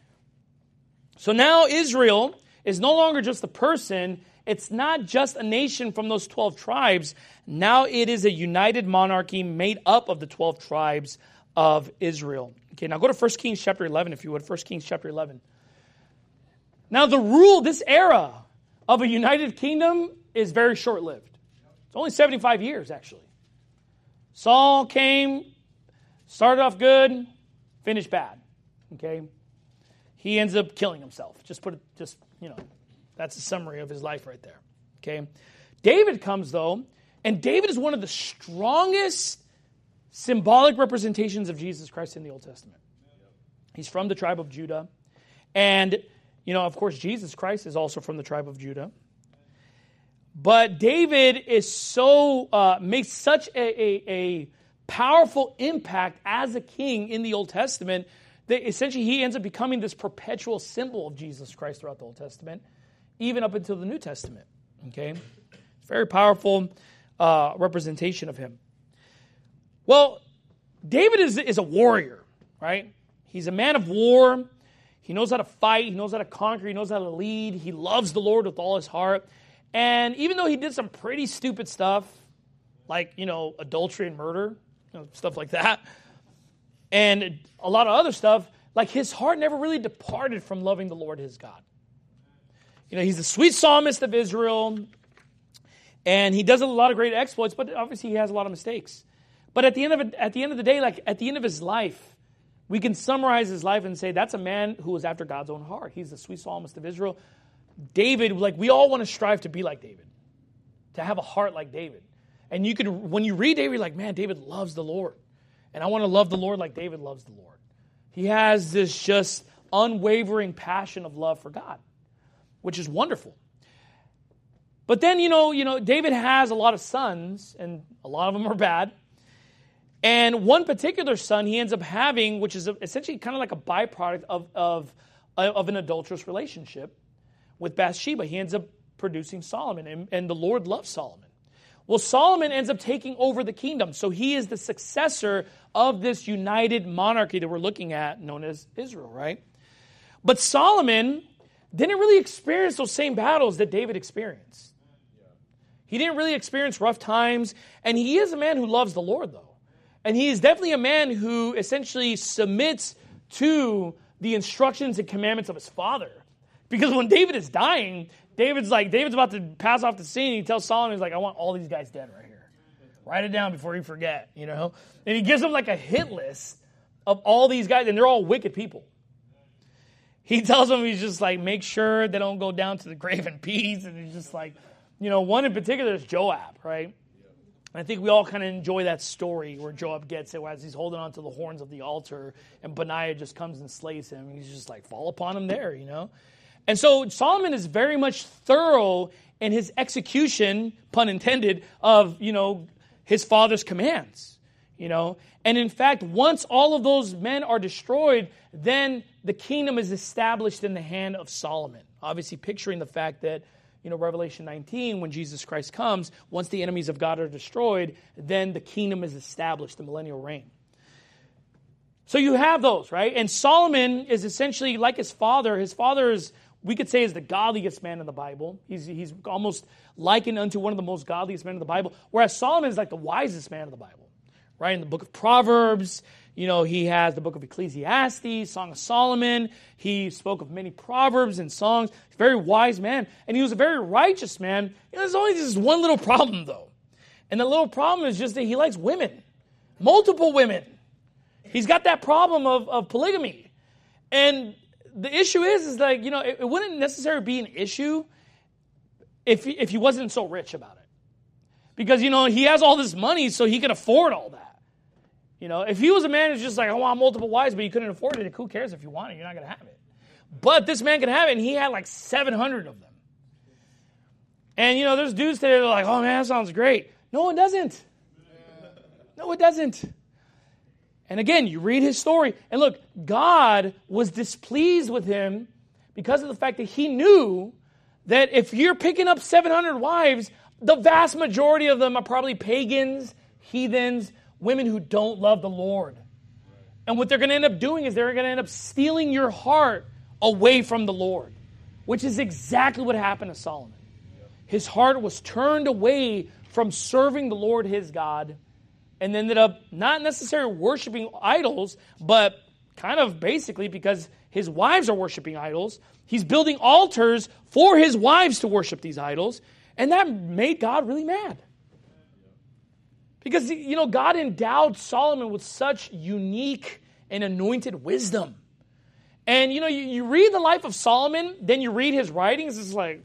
So now Israel is no longer just a person. It's not just a nation from those 12 tribes. Now it is a united monarchy made up of the 12 tribes of Israel. Okay, now go to 1 Kings chapter 11, if you would. 1 Kings chapter 11. Now this era of a united kingdom is very short-lived. It's only 75 years, actually. Saul came, started off good, finished bad. Okay? He ends up killing himself. That's a summary of his life right there. Okay? David comes, though, and David is one of the strongest symbolic representations of Jesus Christ in the Old Testament. He's from the tribe of Judah. And, of course, Jesus Christ is also from the tribe of Judah. But David is makes such a powerful impact as a king in the Old Testament that essentially he ends up becoming this perpetual symbol of Jesus Christ throughout the Old Testament, even up until the New Testament. Okay? It's a very powerful representation of him. Well, David is a warrior, right? He's a man of war. He knows how to fight. He knows how to conquer. He knows how to lead. He loves the Lord with all his heart. And even though he did some pretty stupid stuff, like, adultery and murder, stuff like that, and a lot of other stuff, like his heart never really departed from loving the Lord his God. He's the sweet psalmist of Israel, and he does a lot of great exploits, but obviously he has a lot of mistakes. But at the end of the day, like at the end of his life, we can summarize his life and say that's a man who was after God's own heart. He's the sweet psalmist of Israel. David, we all want to strive to be like David, to have a heart like David. And when you read David, you're like, man, David loves the Lord. And I want to love the Lord like David loves the Lord. He has this just unwavering passion of love for God, which is wonderful. But then, David has a lot of sons, and a lot of them are bad. And one particular son he ends up having, which is essentially kind of like a byproduct of an adulterous relationship with Bathsheba. He ends up producing Solomon, and the Lord loves Solomon. Well, Solomon ends up taking over the kingdom. So he is the successor of this united monarchy that we're looking at, known as Israel, right? But Solomon didn't really experience those same battles that David experienced. He didn't really experience rough times, and he is a man who loves the Lord, though. And he is definitely a man who essentially submits to the instructions and commandments of his father. Because when David is dying, David's about to pass off the scene. He tells Solomon, he's like, I want all these guys dead right here. Write it down before you forget, And he gives him like a hit list of all these guys, and they're all wicked people. He tells them, he's just like, make sure they don't go down to the grave in peace. And he's just like, one in particular is Joab, right? And I think we all kind of enjoy that story where Joab gets it as he's holding on to the horns of the altar, and Benaiah just comes and slays him. He's just like, fall upon him there, And so Solomon is very much thorough in his execution, pun intended, of, his father's commands, And in fact, once all of those men are destroyed, then the kingdom is established in the hand of Solomon. Obviously picturing the fact that, Revelation 19, when Jesus Christ comes, once the enemies of God are destroyed, then the kingdom is established, the millennial reign. So you have those, right? And Solomon is essentially like his father. His father is, we could say, is the godliest man in the Bible. He's almost likened unto one of the most godliest men in the Bible, whereas Solomon is like the wisest man in the Bible, right? In the book of Proverbs, he has the book of Ecclesiastes, Song of Solomon. He spoke of many proverbs and songs. Very wise man. And he was a very righteous man. There's only this one little problem, though. And the little problem is just that he likes women. Multiple women. He's got that problem of polygamy. And the issue is like, it wouldn't necessarily be an issue if he wasn't so rich about it. Because, he has all this money, so he can afford all that. If he was a man who's just like, I want multiple wives, but you couldn't afford it, who cares if you want it? You're not going to have it. But this man can have it, and he had like 700 of them. And, there's dudes today that are like, oh, man, that sounds great. No, it doesn't. No, it doesn't. And again, you read his story, and look, God was displeased with him because of the fact that he knew that if you're picking up 700 wives, the vast majority of them are probably pagans, heathens, women who don't love the Lord. And what they're going to end up doing is they're going to end up stealing your heart away from the Lord, which is exactly what happened to Solomon. His heart was turned away from serving the Lord his God and ended up not necessarily worshiping idols, but kind of basically because his wives are worshiping idols. He's building altars for his wives to worship these idols, and that made God really mad. Because, God endowed Solomon with such unique and anointed wisdom. And, you read the life of Solomon, then you read his writings, it's like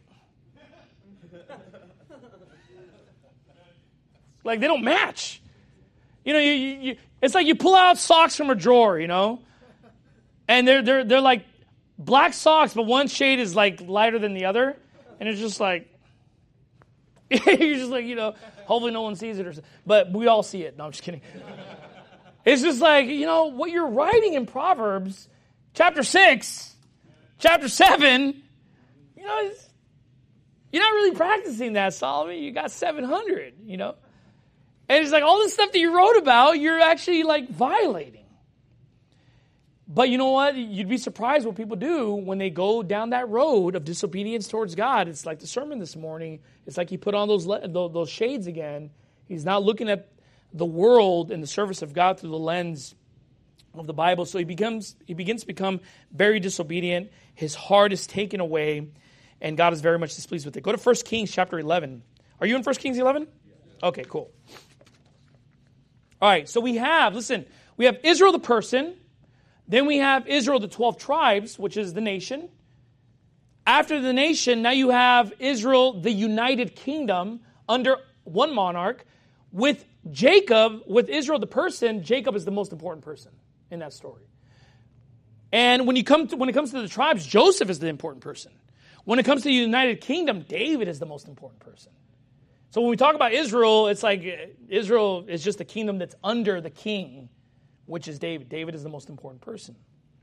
they don't match. It's like you pull out socks from a drawer, and they're like black socks, but one shade is like lighter than the other. And it's just like, you're just like, hopefully no one sees it, but we all see it. No, I'm just kidding. It's just like, what you're writing in Proverbs, chapter 6, chapter 7, you're not really practicing that, Solomon. You got 700, And it's like all this stuff that you wrote about, you're actually like violating. But you know what? You'd be surprised what people do when they go down that road of disobedience towards God. It's like the sermon this morning. It's like he put on those shades again. He's not looking at the world and the service of God through the lens of the Bible. So he begins to become very disobedient. His heart is taken away, and God is very much displeased with it. Go to 1 Kings chapter 11. Are you in 1 Kings 11? Okay, cool. All right, so we have Israel the person. Then we have Israel, the 12 tribes, which is the nation. After the nation, now you have Israel, the united kingdom, under one monarch. With Jacob, with Israel, the person, Jacob is the most important person in that story. And when it comes to the tribes, Joseph is the important person. When it comes to the united kingdom, David is the most important person. So when we talk about Israel, it's like Israel is just a kingdom that's under the king, which is David. David is the most important person.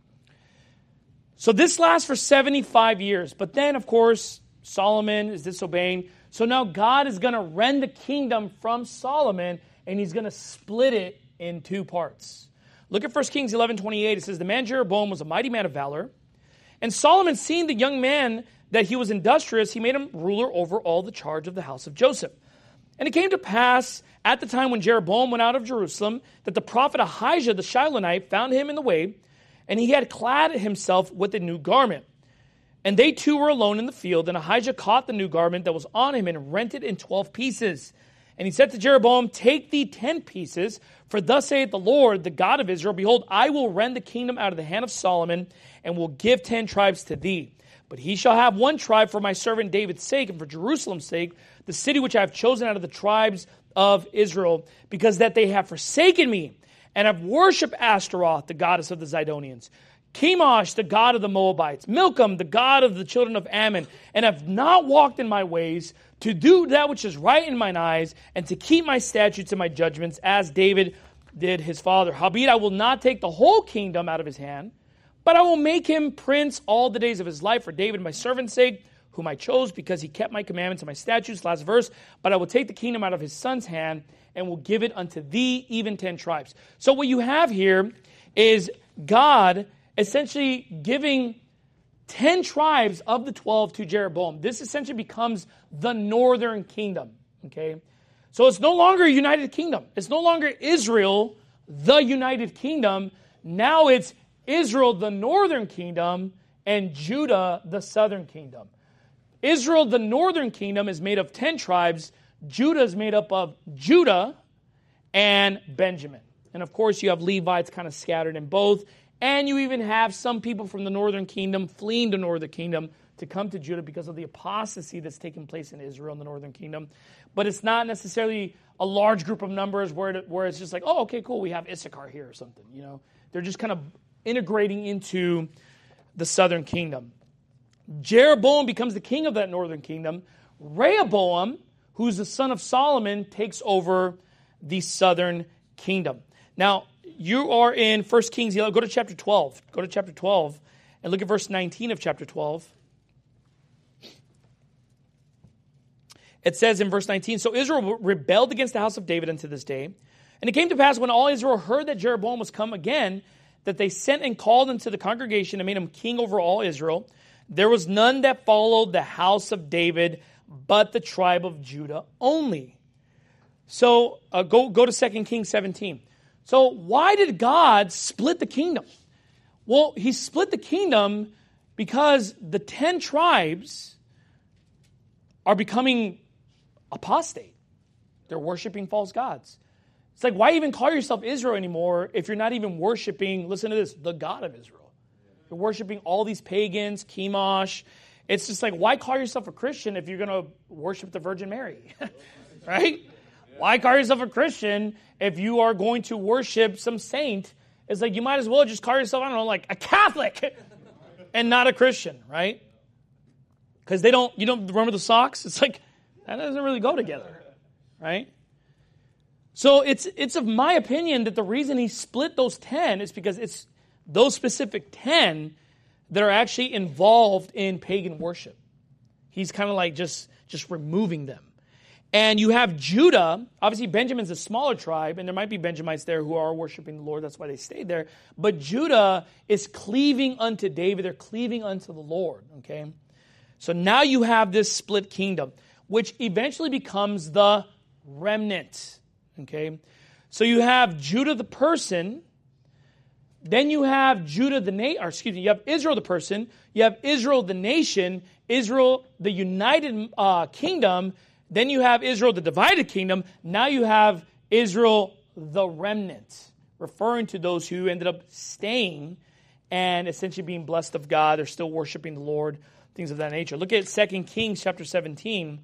So this lasts for 75 years. But then, of course, Solomon is disobeying. So now God is going to rend the kingdom from Solomon, and he's going to split it in two parts. Look at 1 Kings 11:28. It says, the man Jeroboam was a mighty man of valor. And Solomon, seeing the young man that he was industrious, he made him ruler over all the charge of the house of Joseph. And it came to pass at the time when Jeroboam went out of Jerusalem that the prophet Ahijah the Shilonite found him in the way, and he had clad himself with a new garment. And they two were alone in the field, and Ahijah caught the new garment that was on him and rent it in 12 pieces. And he said to Jeroboam, take thee 10 pieces, for thus saith the Lord, the God of Israel, behold, I will rend the kingdom out of the hand of Solomon, and will give 10 tribes to thee. But he shall have one tribe for my servant David's sake, and for Jerusalem's sake, the city which I have chosen out of the tribes of Israel, because that they have forsaken me, and have worshipped Ashtaroth, the goddess of the Zidonians, Chemosh, the god of the Moabites, Milcom, the god of the children of Ammon, and have not walked in my ways, to do that which is right in mine eyes, and to keep my statutes and my judgments, as David did his father. Howbeit I will not take the whole kingdom out of his hand, but I will make him prince all the days of his life for David, my servant's sake, whom I chose, because he kept my commandments and my statutes. Last verse. But I will take the kingdom out of his son's hand, and will give it unto thee, even 10 tribes. So what you have here is God essentially giving 10 tribes of the 12 to Jeroboam. This essentially becomes the northern kingdom. Okay, So it's no longer a united kingdom. It's no longer Israel, the united kingdom. Now it's Israel, the northern kingdom, and Judah, the southern kingdom. Israel, the northern kingdom, is made of 10 tribes. Judah is made up of Judah and Benjamin. And of course, you have Levites kind of scattered in both. And you even have some people from the northern kingdom fleeing the northern kingdom to come to Judah because of the apostasy that's taking place in Israel in the northern kingdom. But it's not necessarily a large group of numbers where it's just like, oh, okay, cool, we have Issachar here or something. You know, they're just kind of integrating into the southern kingdom. Jeroboam becomes the king of that northern kingdom. Rehoboam, who's the son of Solomon, takes over the southern kingdom. Now, you are in 1 Kings 11. Go to chapter 12. Go to chapter 12 and look at verse 19 of chapter 12. It says in verse 19, so Israel rebelled against the house of David unto this day. And it came to pass when all Israel heard that Jeroboam was come again, that they sent and called unto the congregation and made him king over all Israel. There was none that followed the house of David, but the tribe of Judah only. So go to 2 Kings 17. So why did God split the kingdom? Well, he split the kingdom because the 10 tribes are becoming apostate. They're worshiping false gods. It's like, why even call yourself Israel anymore if you're not even worshiping, listen to this, the God of Israel? You're worshiping all these pagans, Chemosh. It's just like, why call yourself a Christian if you're going to worship the Virgin Mary? Right? Why call yourself a Christian if you are going to worship some saint? It's like, you might as well just call yourself, I don't know, like a Catholic and not a Christian, right? Because you don't remember the socks? It's like, that doesn't really go together, right? So it's of my opinion that the reason he split those 10 is because it's those specific 10 that are actually involved in pagan worship. He's kind of like just removing them. And you have Judah. Obviously, Benjamin's a smaller tribe, and there might be Benjamites there who are worshiping the Lord. That's why they stayed there. But Judah is cleaving unto David. They're cleaving unto the Lord, okay? So now you have this split kingdom, which eventually becomes the remnant, okay? So you have Judah the person, then you have you have Israel the person, you have Israel the nation, Israel the united kingdom, then you have Israel the divided kingdom, now you have Israel the remnant, referring to those who ended up staying and essentially being blessed of God. They're still worshiping the Lord, things of that nature. Look at 2 Kings chapter 17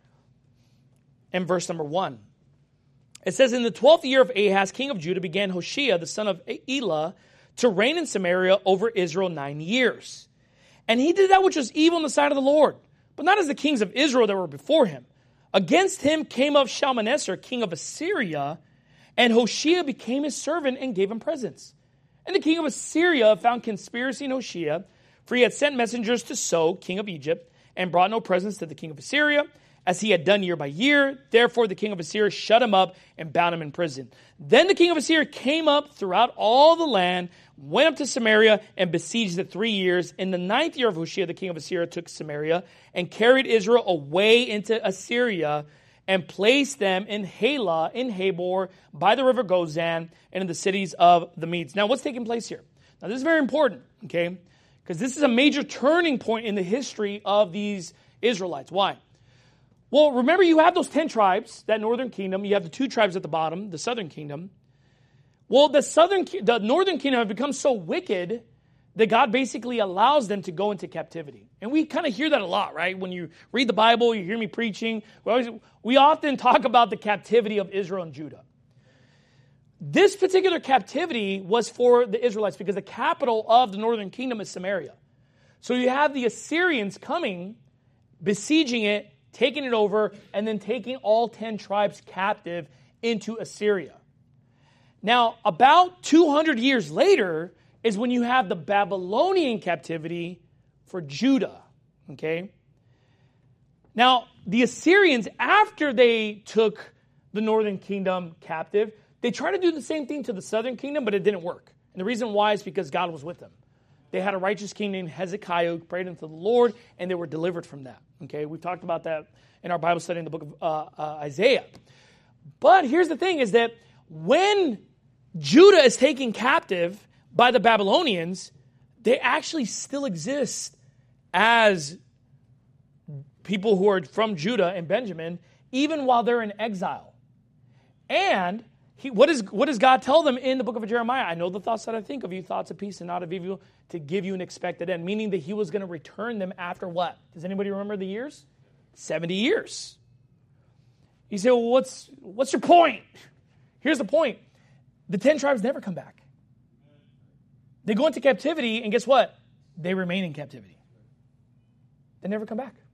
and verse number 1. It says, in the 12th year of Ahaz, king of Judah, began Hoshea, the son of Elah, to reign in Samaria over Israel 9 years. And he did that which was evil in the sight of the Lord, but not as the kings of Israel that were before him. Against him came up Shalmaneser, king of Assyria, and Hoshea became his servant and gave him presents. And the king of Assyria found conspiracy in Hoshea, for he had sent messengers to So, king of Egypt, and brought no presents to the king of Assyria, as he had done year by year. Therefore the king of Assyria shut him up and bound him in prison. Then the king of Assyria came up throughout all the land, went up to Samaria, and besieged it 3 years. In the 9th year of Hoshea, the king of Assyria took Samaria, and carried Israel away into Assyria, and placed them in Halah, in Habor, by the river Gozan, and in the cities of the Medes. Now, what's taking place here? Now, this is very important, okay? Because this is a major turning point in the history of these Israelites. Why? Well, remember, you have those 10 tribes, that northern kingdom. You have the 2 tribes at the bottom, the southern kingdom. Well, the northern kingdom have become so wicked that God basically allows them to go into captivity. And we kind of hear that a lot, right? When you read the Bible, you hear me preaching. We often talk about the captivity of Israel and Judah. This particular captivity was for the Israelites because the capital of the northern kingdom is Samaria. So you have the Assyrians coming, besieging it, taking it over, and then taking all 10 tribes captive into Assyria. Now, about 200 years later is when you have the Babylonian captivity for Judah, okay? Now, the Assyrians, after they took the northern kingdom captive, they tried to do the same thing to the southern kingdom, but it didn't work. And the reason why is because God was with them. They had a righteous king named Hezekiah who prayed unto the Lord, and they were delivered from that. Okay, we've talked about that in our Bible study in the book of Isaiah. But here's the thing is that when Judah is taken captive by the Babylonians, they actually still exist as people who are from Judah and Benjamin, even while they're in exile. And what does God tell them in the book of Jeremiah? I know the thoughts that I think of you, thoughts of peace and not of evil, to give you an expected end. Meaning that he was going to return them after what? Does anybody remember the years? 70 years. You say, well, what's your point? Here's the point. The 10 tribes never come back. They go into captivity, and guess what? They remain in captivity. They never come back.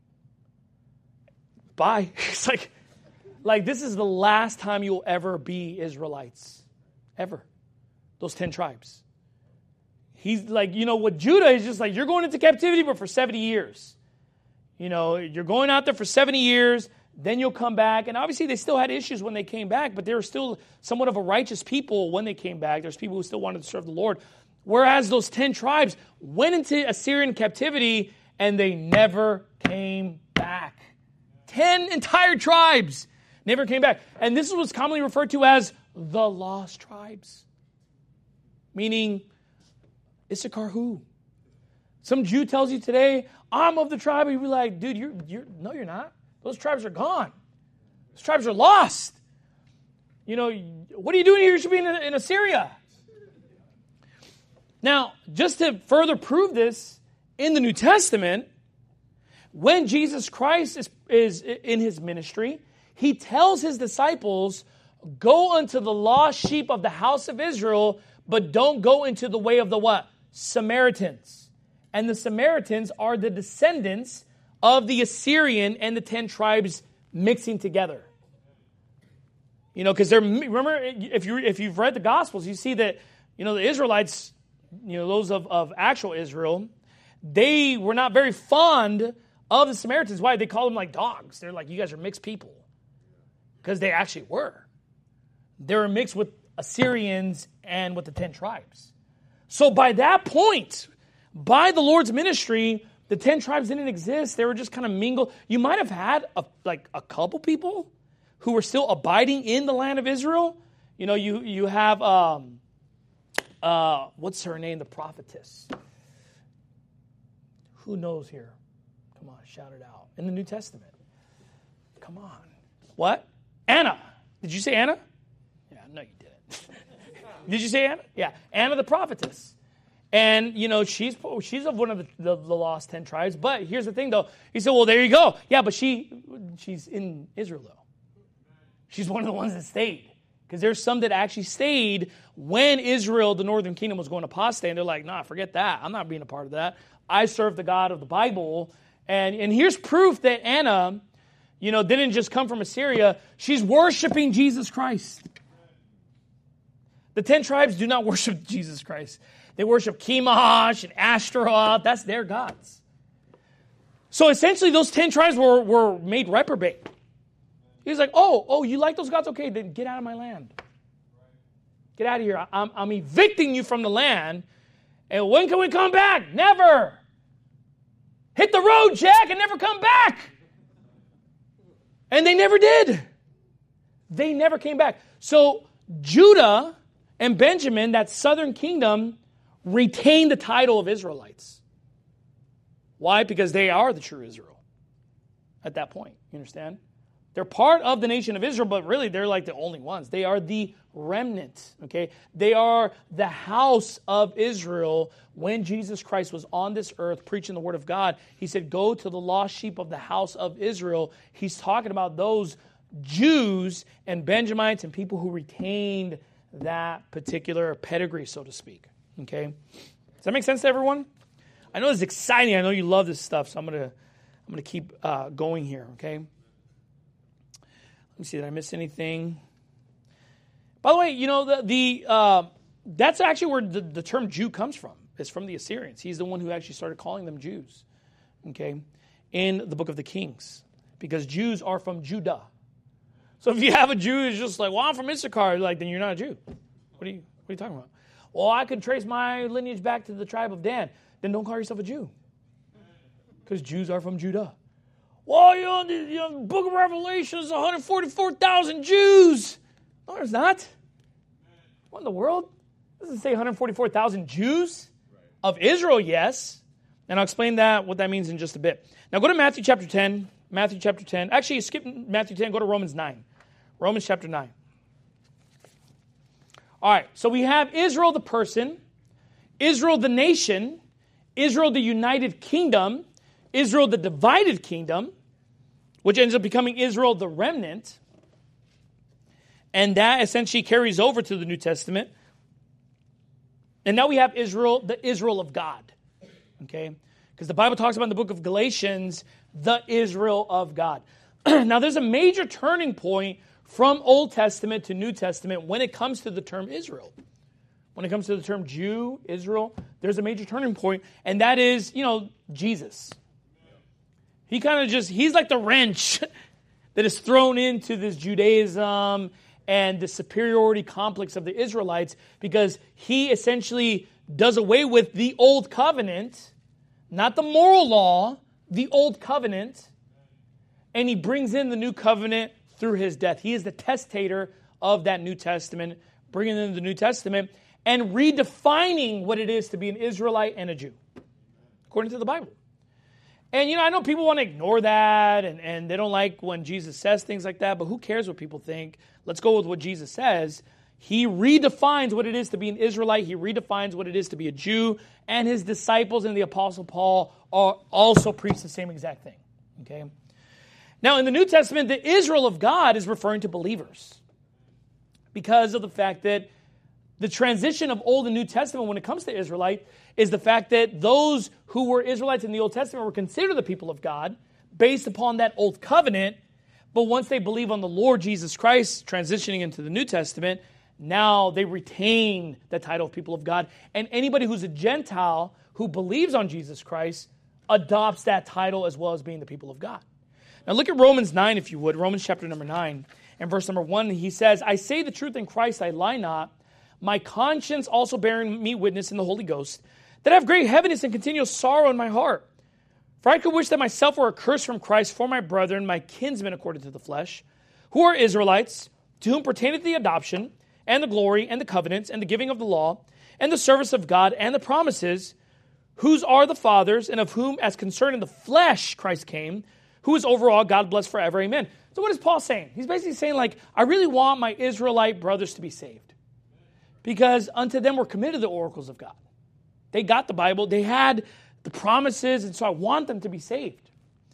Bye. It's like this is the last time you'll ever be Israelites. Ever. Those 10 tribes. He's like, what Judah is just like, you're going into captivity, but for 70 years. You're going out there for 70 years, then you'll come back. And obviously they still had issues when they came back, but they were still somewhat of a righteous people when they came back. There's people who still wanted to serve the Lord. Whereas those 10 tribes went into Assyrian captivity and they never came back. 10 entire tribes never came back. And this is what's commonly referred to as the lost tribes. Meaning, Issachar who? Some Jew tells you today, I'm of the tribe, and you'll be like, dude, no, you're not. Those tribes are gone. Those tribes are lost. What are you doing here? You should be in Assyria. Now, just to further prove this, in the New Testament, when Jesus Christ is in his ministry, he tells his disciples, go unto the lost sheep of the house of Israel, but don't go into the way of the what? Samaritans. And the Samaritans are the descendants of the Assyrian and the 10 tribes mixing together. Because remember, if you've read the Gospels, you see that, the Israelites, those of actual Israel, they were not very fond of the Samaritans. Why? They call them like dogs. They're like, you guys are mixed people. Because they actually were. They were mixed with Assyrians and with the 10 tribes. So by that point, by the Lord's ministry, the 10 tribes didn't exist. They were just kind of mingled. You might have had a couple people who were still abiding in the land of Israel. You have, what's her name? The prophetess. Who knows here? Come on, shout it out. In the New Testament. Come on. What? Anna. Did you say Anna? Yeah, no, you didn't. Did you say Anna? Yeah, Anna the prophetess. And, she's of one of the lost 10 tribes. But here's the thing, though. He said, well, there you go. Yeah, but she's in Israel, though. She's one of the ones that stayed. Because there's some that actually stayed when Israel, the northern kingdom, was going apostate. And they're like, nah, forget that. I'm not being a part of that. I serve the God of the Bible. And here's proof that Anna, didn't just come from Assyria. She's worshiping Jesus Christ. The 10 tribes do not worship Jesus Christ. They worship Chemosh and Ashtaroth. That's their gods. So essentially, those 10 tribes were made reprobate. He's like, oh, you like those gods? Okay, then get out of my land. Get out of here. I'm evicting you from the land. And when can we come back? Never. Hit the road, Jack, and never come back. And they never did. They never came back. So Judah and Benjamin, that southern kingdom, retained the title of Israelites. Why? Because they are the true Israel at that point. You understand? They're part of the nation of Israel, but really they're like the only ones. They are the remnant, okay? They are the house of Israel. When Jesus Christ was on this earth preaching the word of God, he said, go to the lost sheep of the house of Israel. He's talking about those Jews and Benjamites and people who retained that particular pedigree, so to speak, okay? Does that make sense to everyone? I know it's exciting. I know you love this stuff, so I'm gonna keep going here, okay? Let me see, did I miss anything? By the way, that's actually where the term Jew comes from. It's from the Assyrians. He's the one who actually started calling them Jews, okay, in the book of the Kings, because Jews are from Judah. So if you have a Jew who's just like, well, I'm from Issachar, then you're not a Jew. What are you talking about? Well, I could trace my lineage back to the tribe of Dan. Then don't call yourself a Jew, because Jews are from Judah. well, the book of Revelation is 144,000 Jews. No, there's not. What in the world? Does it say 144,000 Jews? Of Israel, yes. And I'll explain what that means in just a bit. Now go to Matthew chapter 10. Matthew chapter 10. Actually, skip Matthew 10. Go to Romans 9. Romans chapter 9. All right. So we have Israel the person, Israel the nation, Israel the united kingdom, Israel the divided kingdom, which ends up becoming Israel the remnant. And that essentially carries over to the New Testament. And now we have Israel, the Israel of God. Okay? Because the Bible talks about in the book of Galatians, the Israel of God. Now there's a major turning point from Old Testament to New Testament when it comes to the term Israel. When it comes to the term Jew, Israel, there's a major turning point, and that is, Jesus. He kind of he's like the wrench that is thrown into this Judaism and the superiority complex of the Israelites, because he essentially does away with the old covenant, not the moral law, the old covenant, and he brings in the new covenant through his death. He is the testator of that New Testament, bringing in the New Testament and redefining what it is to be an Israelite and a Jew, according to the Bible. And, I know people want to ignore that, and they don't like when Jesus says things like that, but who cares what people think? Let's go with what Jesus says. He redefines what it is to be an Israelite. He redefines what it is to be a Jew, and his disciples and the Apostle Paul also preach the same exact thing. Okay. Now, in the New Testament, the Israel of God is referring to believers because of the fact that the transition of Old and New Testament when it comes to Israelite is the fact that those who were Israelites in the Old Testament were considered the people of God based upon that Old Covenant, but once they believe on the Lord Jesus Christ, transitioning into the New Testament, now they retain the title of people of God, and anybody who's a Gentile who believes on Jesus Christ adopts that title as well as being the people of God. Now look at Romans 9, if you would. Romans chapter number 9 and verse number 1. He says, I say the truth in Christ, I lie not. My conscience also bearing me witness in the Holy Ghost, that I have great heaviness and continual sorrow in my heart. For I could wish that myself were accursed from Christ for my brethren, my kinsmen according to the flesh, who are Israelites, to whom pertaineth the adoption, and the glory, and the covenants, and the giving of the law, and the service of God, and the promises, whose are the fathers, and of whom, as concerning the flesh, Christ came, who is over all, God bless forever, amen. So what is Paul saying? He's basically saying, I really want my Israelite brothers to be saved. Because unto them were committed the oracles of God. They got the Bible, they had the promises, and so I want them to be saved.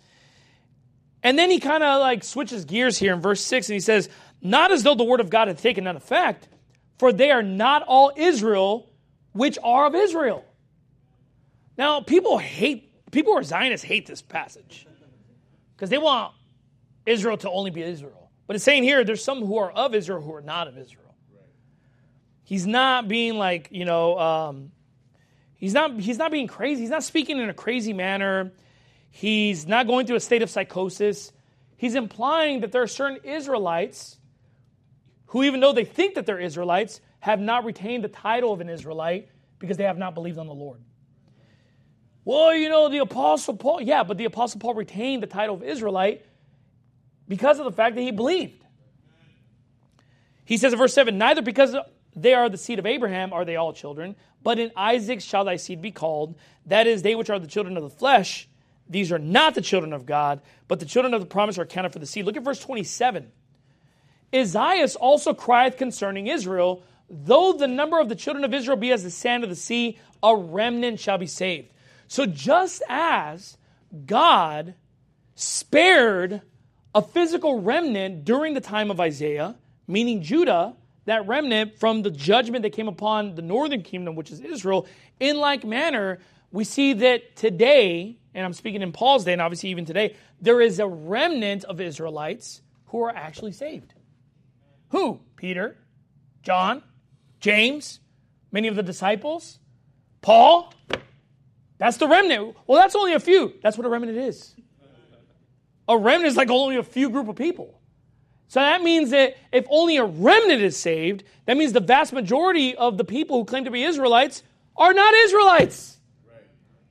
And then he kind of switches gears here in verse 6, and he says, not as though the word of God had taken none effect, for they are not all Israel which are of Israel. Now, people who are Zionists hate this passage. Because they want Israel to only be Israel. But it's saying here, there's some who are of Israel who are not of Israel. Right. He's not being he's not being crazy. He's not speaking in a crazy manner. He's not going through a state of psychosis. He's implying that there are certain Israelites who, even though they think that they're Israelites, have not retained the title of an Israelite because they have not believed on the Lord. Well, the Apostle Paul, but the Apostle Paul retained the title of Israelite because of the fact that he believed. He says in verse 7, neither because they are the seed of Abraham are they all children, but in Isaac shall thy seed be called. That is, they which are the children of the flesh, these are not the children of God, but the children of the promise are accounted for the seed. Look at verse 27. Isaiah also crieth concerning Israel, though the number of the children of Israel be as the sand of the sea, a remnant shall be saved. So just as God spared a physical remnant during the time of Isaiah, meaning Judah, that remnant from the judgment that came upon the northern kingdom, which is Israel, in like manner, we see that today, and I'm speaking in Paul's day, and obviously even today, there is a remnant of Israelites who are actually saved. Who? Peter, John, James, many of the disciples, Paul. That's the remnant. Well, that's only a few. That's what a remnant is. A remnant is only a few group of people. So that means that if only a remnant is saved, that means the vast majority of the people who claim to be Israelites are not Israelites. Right.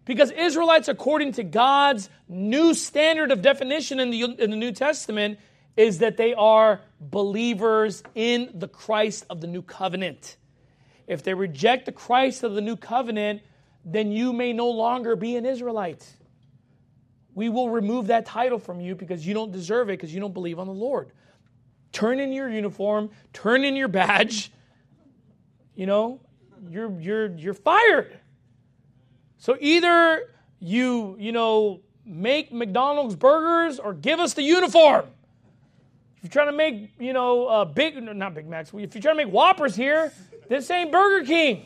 Because Israelites, according to God's new standard of definition in the New Testament, is that they are believers in the Christ of the New Covenant. If they reject the Christ of the New Covenant, then you may no longer be an Israelite. We will remove that title from you because you don't deserve it, because you don't believe on the Lord. Turn in your uniform, turn in your badge. You know, you're fired. So either you make McDonald's burgers or give us the uniform. If you're trying to make, not Big Macs, if you're trying to make Whoppers here, this ain't Burger King.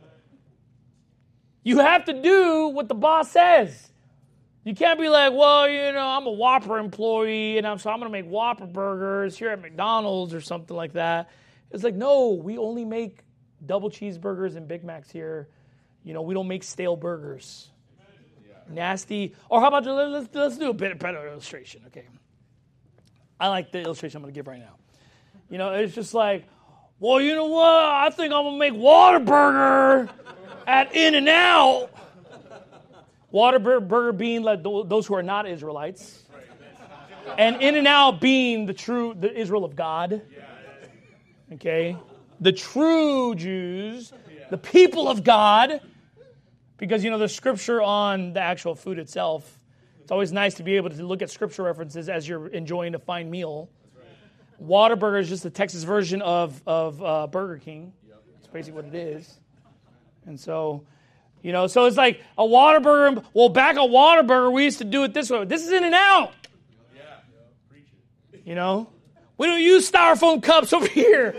You have to do what the boss says. You can't be like, well, I'm a Whopper employee, and so I'm going to make Whopper burgers here at McDonald's or something like that. It's like, no, we only make double cheeseburgers and Big Macs here. We don't make stale burgers. Nasty. Or how about, let's do a better illustration, okay? I like the illustration I'm going to give right now. It's just like, well, you know what? I think I'm going to make Whataburger at In-N-Out. Whataburger being like those who are not Israelites. And In-N-Out being the Israel of God. Okay? The true Jews. The people of God. Because, the scripture on the actual food itself, it's always nice to be able to look at scripture references as you're enjoying a fine meal. Whataburger is just the Texas version of Burger King. That's basically what it is. And so, so it's like a Whataburger. Well, back at Whataburger, we used to do it this way. This is In-N-Out. We don't use styrofoam cups over here.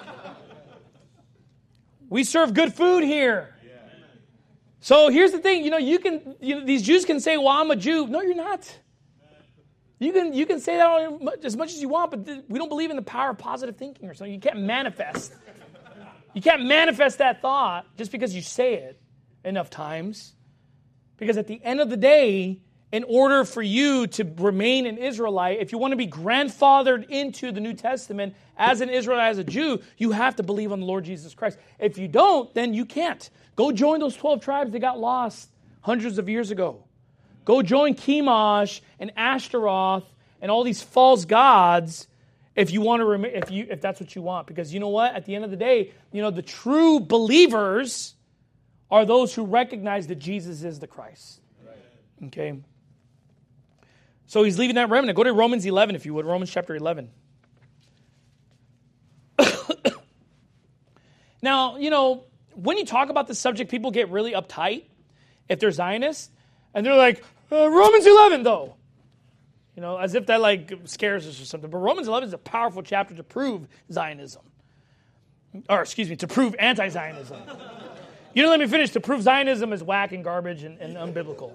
We serve good food here. So here's the thing, these Jews can say, well, I'm a Jew. No, you're not. You can say that as much as you want, but we don't believe in the power of positive thinking or something. You can't manifest. You can't manifest that thought just because you say it enough times. Because at the end of the day, in order for you to remain an Israelite, if you want to be grandfathered into the New Testament as an Israelite, as a Jew, you have to believe on the Lord Jesus Christ. If you don't, then you can't. Go join those 12 tribes that got lost hundreds of years ago. Go join Chemosh and Ashtaroth and all these false gods if you want to if that's what you want. Because you know what? At the end of the day, the true believers are those who recognize that Jesus is the Christ. Okay? So he's leaving that remnant. Go to Romans 11, if you would. Romans chapter 11. Now, when you talk about this subject, people get really uptight if they're Zionists. And they're like, Romans 11, though. As if that scares us or something. But Romans 11 is a powerful chapter to prove Zionism. To prove anti-Zionism. You don't let me finish. To prove Zionism is whack and garbage and unbiblical.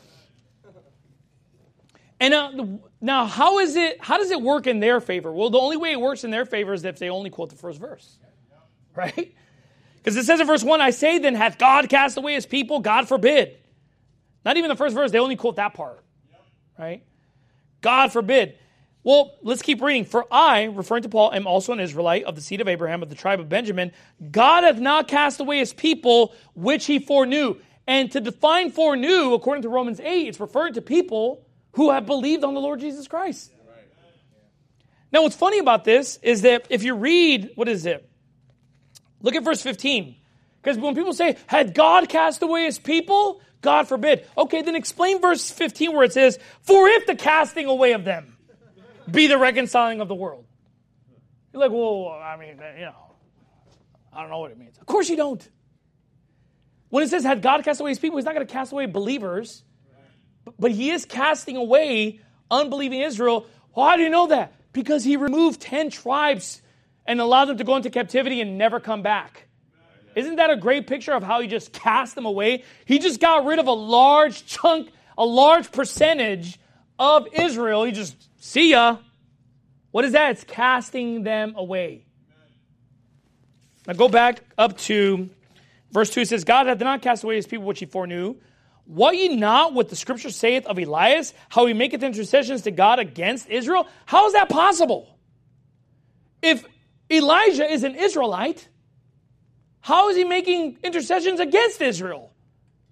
And now, how does it work in their favor? Well, the only way it works in their favor is if they only quote the first verse. Right? Because it says in verse 1, I say then, hath God cast away his people? God forbid. Not even the first verse, they only quote that part. Right? God forbid. Well, let's keep reading. For I, referring to Paul, am also an Israelite of the seed of Abraham, of the tribe of Benjamin. God hath not cast away his people, which he foreknew. And to define foreknew, according to Romans 8, it's referring to people who have believed on the Lord Jesus Christ. Now, what's funny about this is that if you read, what is it? Look at verse 15. Because when people say, had God cast away his people? God forbid. Okay, then explain verse 15 where it says, for if the casting away of them be the reconciling of the world. You're like, well, I don't know what it means. Of course you don't. When it says, had God cast away his people, he's not going to cast away believers. But he is casting away unbelieving Israel. Well, how do you know that? Because he removed 10 tribes and allowed them to go into captivity and never come back. Isn't that a great picture of how he just cast them away? He just got rid of a large chunk, a large percentage of Israel. He just, see ya. What is that? It's casting them away. Now go back up to verse 2. It says, God hath not cast away his people which he foreknew. What ye not what the scripture saith of Elias, how he maketh intercessions to God against Israel? How is that possible? If Elijah is an Israelite, how is he making intercessions against Israel?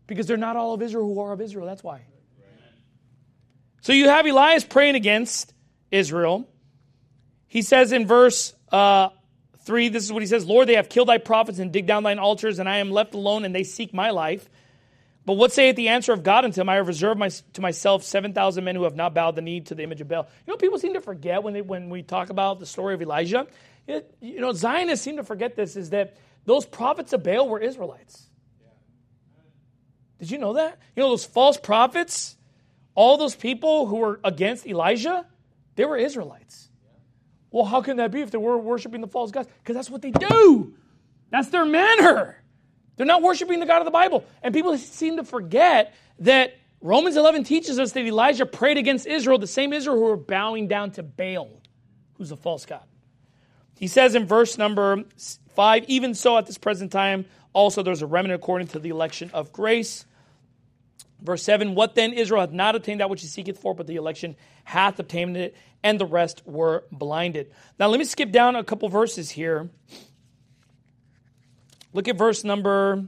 Because they're not all of Israel who are of Israel. That's why. So you have Elias praying against Israel. He says in verse 3, this is what he says, Lord, they have killed thy prophets and digged down thine altars, and I am left alone, and they seek my life. But what saith the answer of God unto him? I have reserved to myself 7,000 men who have not bowed the knee to the image of Baal. You know, people seem to forget when we talk about the story of Elijah. Zionists seem to forget this, is that those prophets of Baal were Israelites. Did you know that? You know, those false prophets, all those people who were against Elijah, they were Israelites. Well, how can that be if they were worshiping the false gods? Because that's what they do. That's their manner. They're not worshiping the God of the Bible. And people seem to forget that Romans 11 teaches us that Elijah prayed against Israel, the same Israel who were bowing down to Baal, who's a false god. He says in verse number 5, even so at this present time, also there's a remnant according to the election of grace. Verse 7, what then? Israel hath not obtained that which he seeketh for, but the election hath obtained it, and the rest were blinded. Now let me skip down a couple verses here. Look at verse number...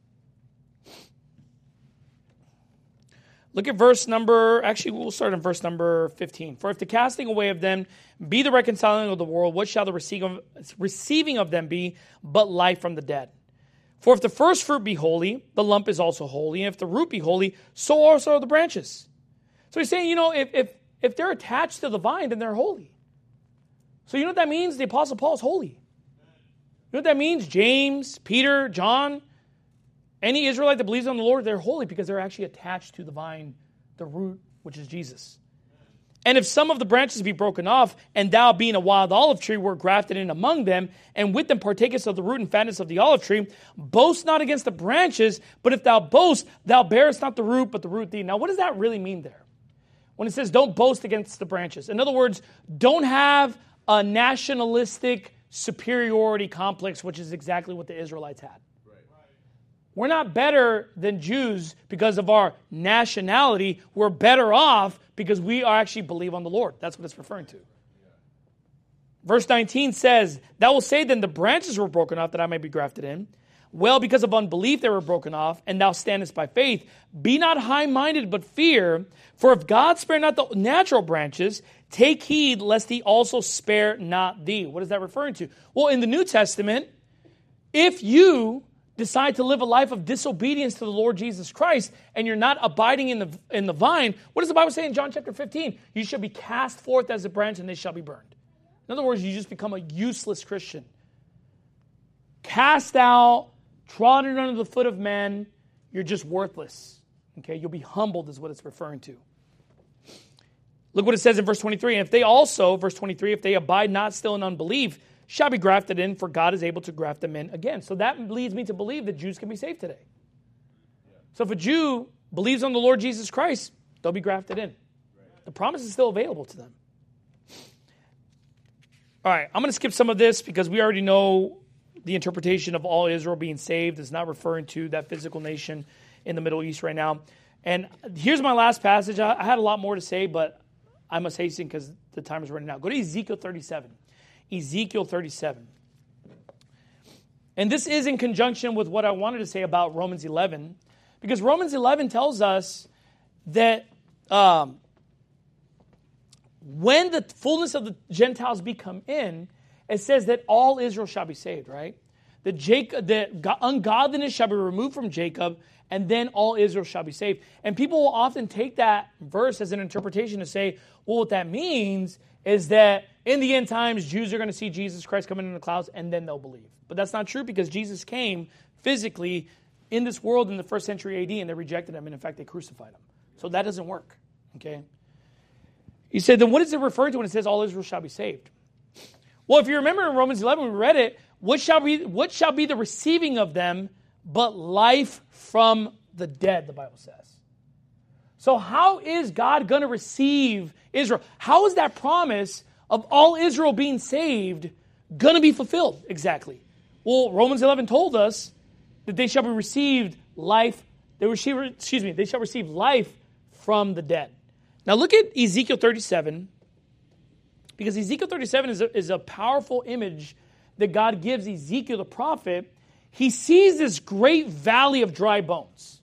Actually, we'll start in verse number 15. For if the casting away of them be the reconciling of the world, what shall the receiving of them be but life from the dead? For if the first fruit be holy, the lump is also holy. And if the root be holy, so also are the branches. So he's saying, if they're attached to the vine, then they're holy. So you know what that means? The Apostle Paul is holy. You know what that means? James, Peter, John, any Israelite that believes on the Lord, they're holy because they're actually attached to the vine, the root, which is Jesus. And if some of the branches be broken off, and thou being a wild olive tree were grafted in among them, and with them partakest of the root and fatness of the olive tree, boast not against the branches, but if thou boast, thou bearest not the root, but the root thee. Now what does that really mean there? When it says don't boast against the branches. In other words, don't have a nationalistic superiority complex, which is exactly what the Israelites had. We're not better than Jews because of our nationality. We're better off because we actually believe on the Lord. That's what it's referring to. Verse 19 says, thou wilt say then the branches were broken off that I may be grafted in. Well, because of unbelief they were broken off, and thou standest by faith. Be not high-minded, but fear. For if God spare not the natural branches, take heed lest he also spare not thee. What is that referring to? Well, in the New Testament, if you decide to live a life of disobedience to the Lord Jesus Christ, and you're not abiding in the vine, what does the Bible say in John chapter 15? You shall be cast forth as a branch, and they shall be burned. In other words, you just become a useless Christian. Cast out, trodden under the foot of men, you're just worthless. Okay, you'll be humbled is what it's referring to. Look what it says in verse 23. And if they also, verse 23, if they abide not still in unbelief, shall be grafted in, for God is able to graft them in again. So that leads me to believe that Jews can be saved today. So if a Jew believes on the Lord Jesus Christ, they'll be grafted in. The promise is still available to them. All right, I'm going to skip some of this because we already know the interpretation of all Israel being saved is not referring to that physical nation in the Middle East right now. And here's my last passage. I had a lot more to say, but I must hasten because the time is running out. Go to Ezekiel 37. Ezekiel 37. And this is in conjunction with what I wanted to say about Romans 11, because Romans 11 tells us that when the fullness of the Gentiles be come in, it says that all Israel shall be saved, right? The ungodliness shall be removed from Jacob, and then all Israel shall be saved. And people will often take that verse as an interpretation to say, well, what that means is that in the end times, Jews are going to see Jesus Christ coming in the clouds, and then they'll believe. But that's not true because Jesus came physically in this world in the first century AD, and they rejected him, and in fact, they crucified him. So that doesn't work, okay? He said, then what is it referring to when it says all Israel shall be saved? Well, if you remember in Romans 11, we read it, what shall be the receiving of them but life from the dead, the Bible says. So how is God going to receive Israel? How is that promise of all Israel being saved going to be fulfilled exactly? Well, Romans 11 told us that they shall be received life. They shall receive life from the dead. Now look at Ezekiel 37, because Ezekiel 37 is a powerful image that God gives Ezekiel the prophet. He sees this great valley of dry bones.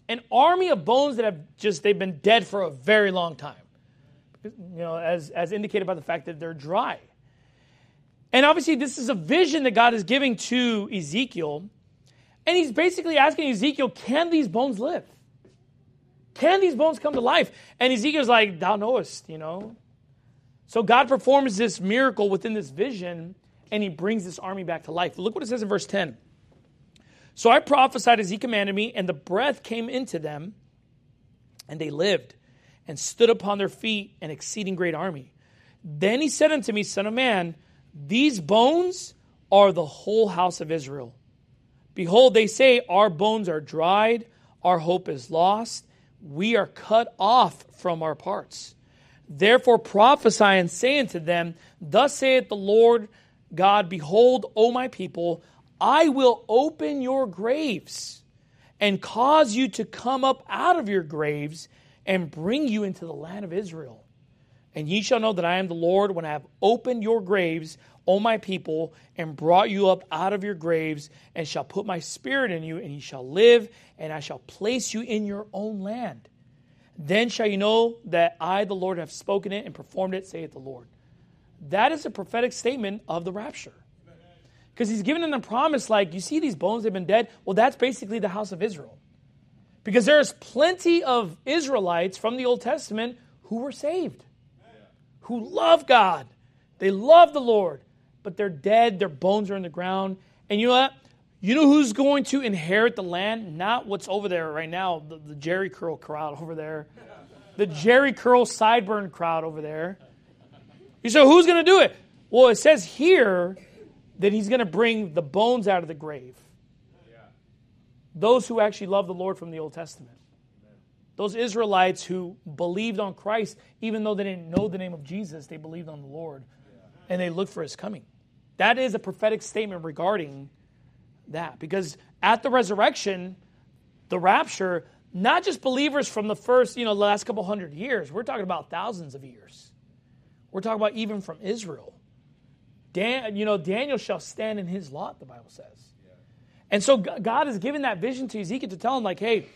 an army of bones that they've been dead for a very long time. As indicated by the fact that they're dry. And obviously this is a vision that God is giving to Ezekiel. And he's basically asking Ezekiel, can these bones live? Can these bones come to life? And Ezekiel's like, thou knowest, So God performs this miracle within this vision, and he brings this army back to life. Look what it says in verse 10. So I prophesied as he commanded me, and the breath came into them, and they lived, and stood upon their feet, an exceeding great army. Then he said unto me, Son of man, these bones are the whole house of Israel. Behold, they say, our bones are dried, our hope is lost, we are cut off from our parts. Therefore prophesy and say unto them, Thus saith the Lord God, Behold, O my people, I will open your graves and cause you to come up out of your graves and bring you into the land of Israel. And ye shall know that I am the Lord when I have opened your graves, O my people, and brought you up out of your graves, and shall put my spirit in you, and ye shall live, and I shall place you in your own land. Then shall you know that I, the Lord, have spoken it and performed it, saith the Lord. That is a prophetic statement of the rapture. Because he's giving them the promise, like, you see these bones, they've been dead? Well, that's basically the house of Israel. Because there's plenty of Israelites from the Old Testament who were saved, who love God. They love the Lord, but they're dead, their bones are in the ground. And you know what? You know who's going to inherit the land? Not what's over there right now, the Jerry Curl crowd over there. The Jerry Curl sideburn crowd over there. You say, who's going to do it? Well, it says here that he's going to bring the bones out of the grave. Those who actually love the Lord from the Old Testament. Those Israelites who believed on Christ, even though they didn't know the name of Jesus, they believed on the Lord. And they looked for his coming. That is a prophetic statement regarding that. Because at the resurrection, the rapture, not just believers from the first, the last couple hundred years. We're talking about thousands of years. We're talking about even from Israel. Daniel shall stand in his lot, the Bible says. And so God has given that vision to Ezekiel to tell him, like, hey,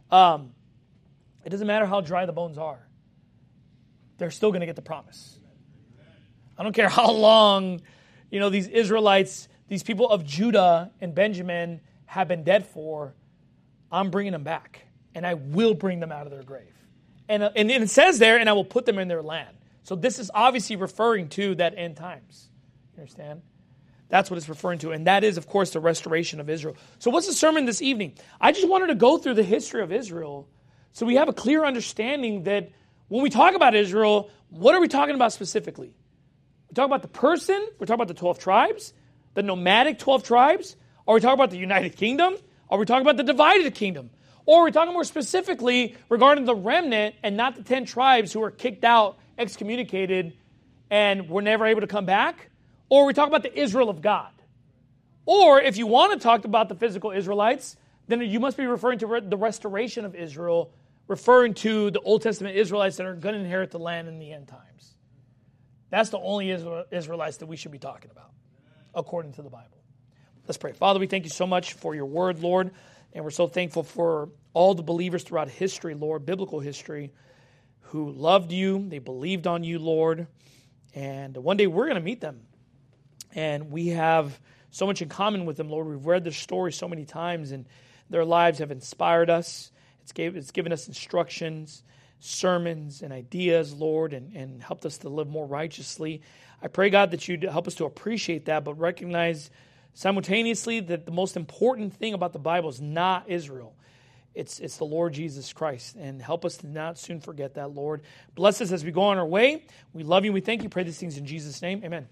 it doesn't matter how dry the bones are. They're still going to get the promise. I don't care how long, these Israelites, these people of Judah and Benjamin have been dead for. I'm bringing them back, and I will bring them out of their grave. And it says there, and I will put them in their land. So this is obviously referring to that end times. You understand? That's what it's referring to. And that is, of course, the restoration of Israel. So what's the sermon this evening? I just wanted to go through the history of Israel so we have a clear understanding that when we talk about Israel, what are we talking about specifically? We're talking about the person? We're talking about the 12 tribes? The nomadic 12 tribes? Are we talking about the United Kingdom? Are we talking about the divided kingdom? Or are we talking more specifically regarding the remnant and not the 10 tribes who were kicked out, excommunicated, and were never able to come back? Or we talk about the Israel of God. Or if you want to talk about the physical Israelites, then you must be referring to the restoration of Israel, referring to the Old Testament Israelites that are going to inherit the land in the end times. That's the only Israelites that we should be talking about, according to the Bible. Let's pray. Father, we thank you so much for your word, Lord, and we're so thankful for all the believers throughout history, Lord, biblical history, who loved you, they believed on you, Lord, and one day we're going to meet them. And we have so much in common with them, Lord. We've read their story so many times, and their lives have inspired us. It's given us instructions, sermons, and ideas, Lord, and helped us to live more righteously. I pray, God, that you'd help us to appreciate that, but recognize simultaneously that the most important thing about the Bible is not Israel. It's the Lord Jesus Christ. And help us to not soon forget that, Lord. Bless us as we go on our way. We love you. We thank you. Pray these things in Jesus' name. Amen.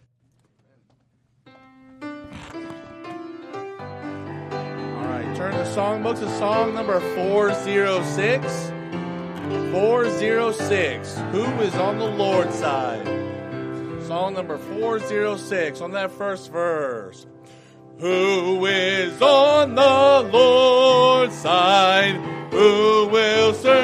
Turn the songbooks to song number 406. 406. Who is on the Lord's side? Song number 406 on that first verse. Who is on the Lord's side? Who will serve?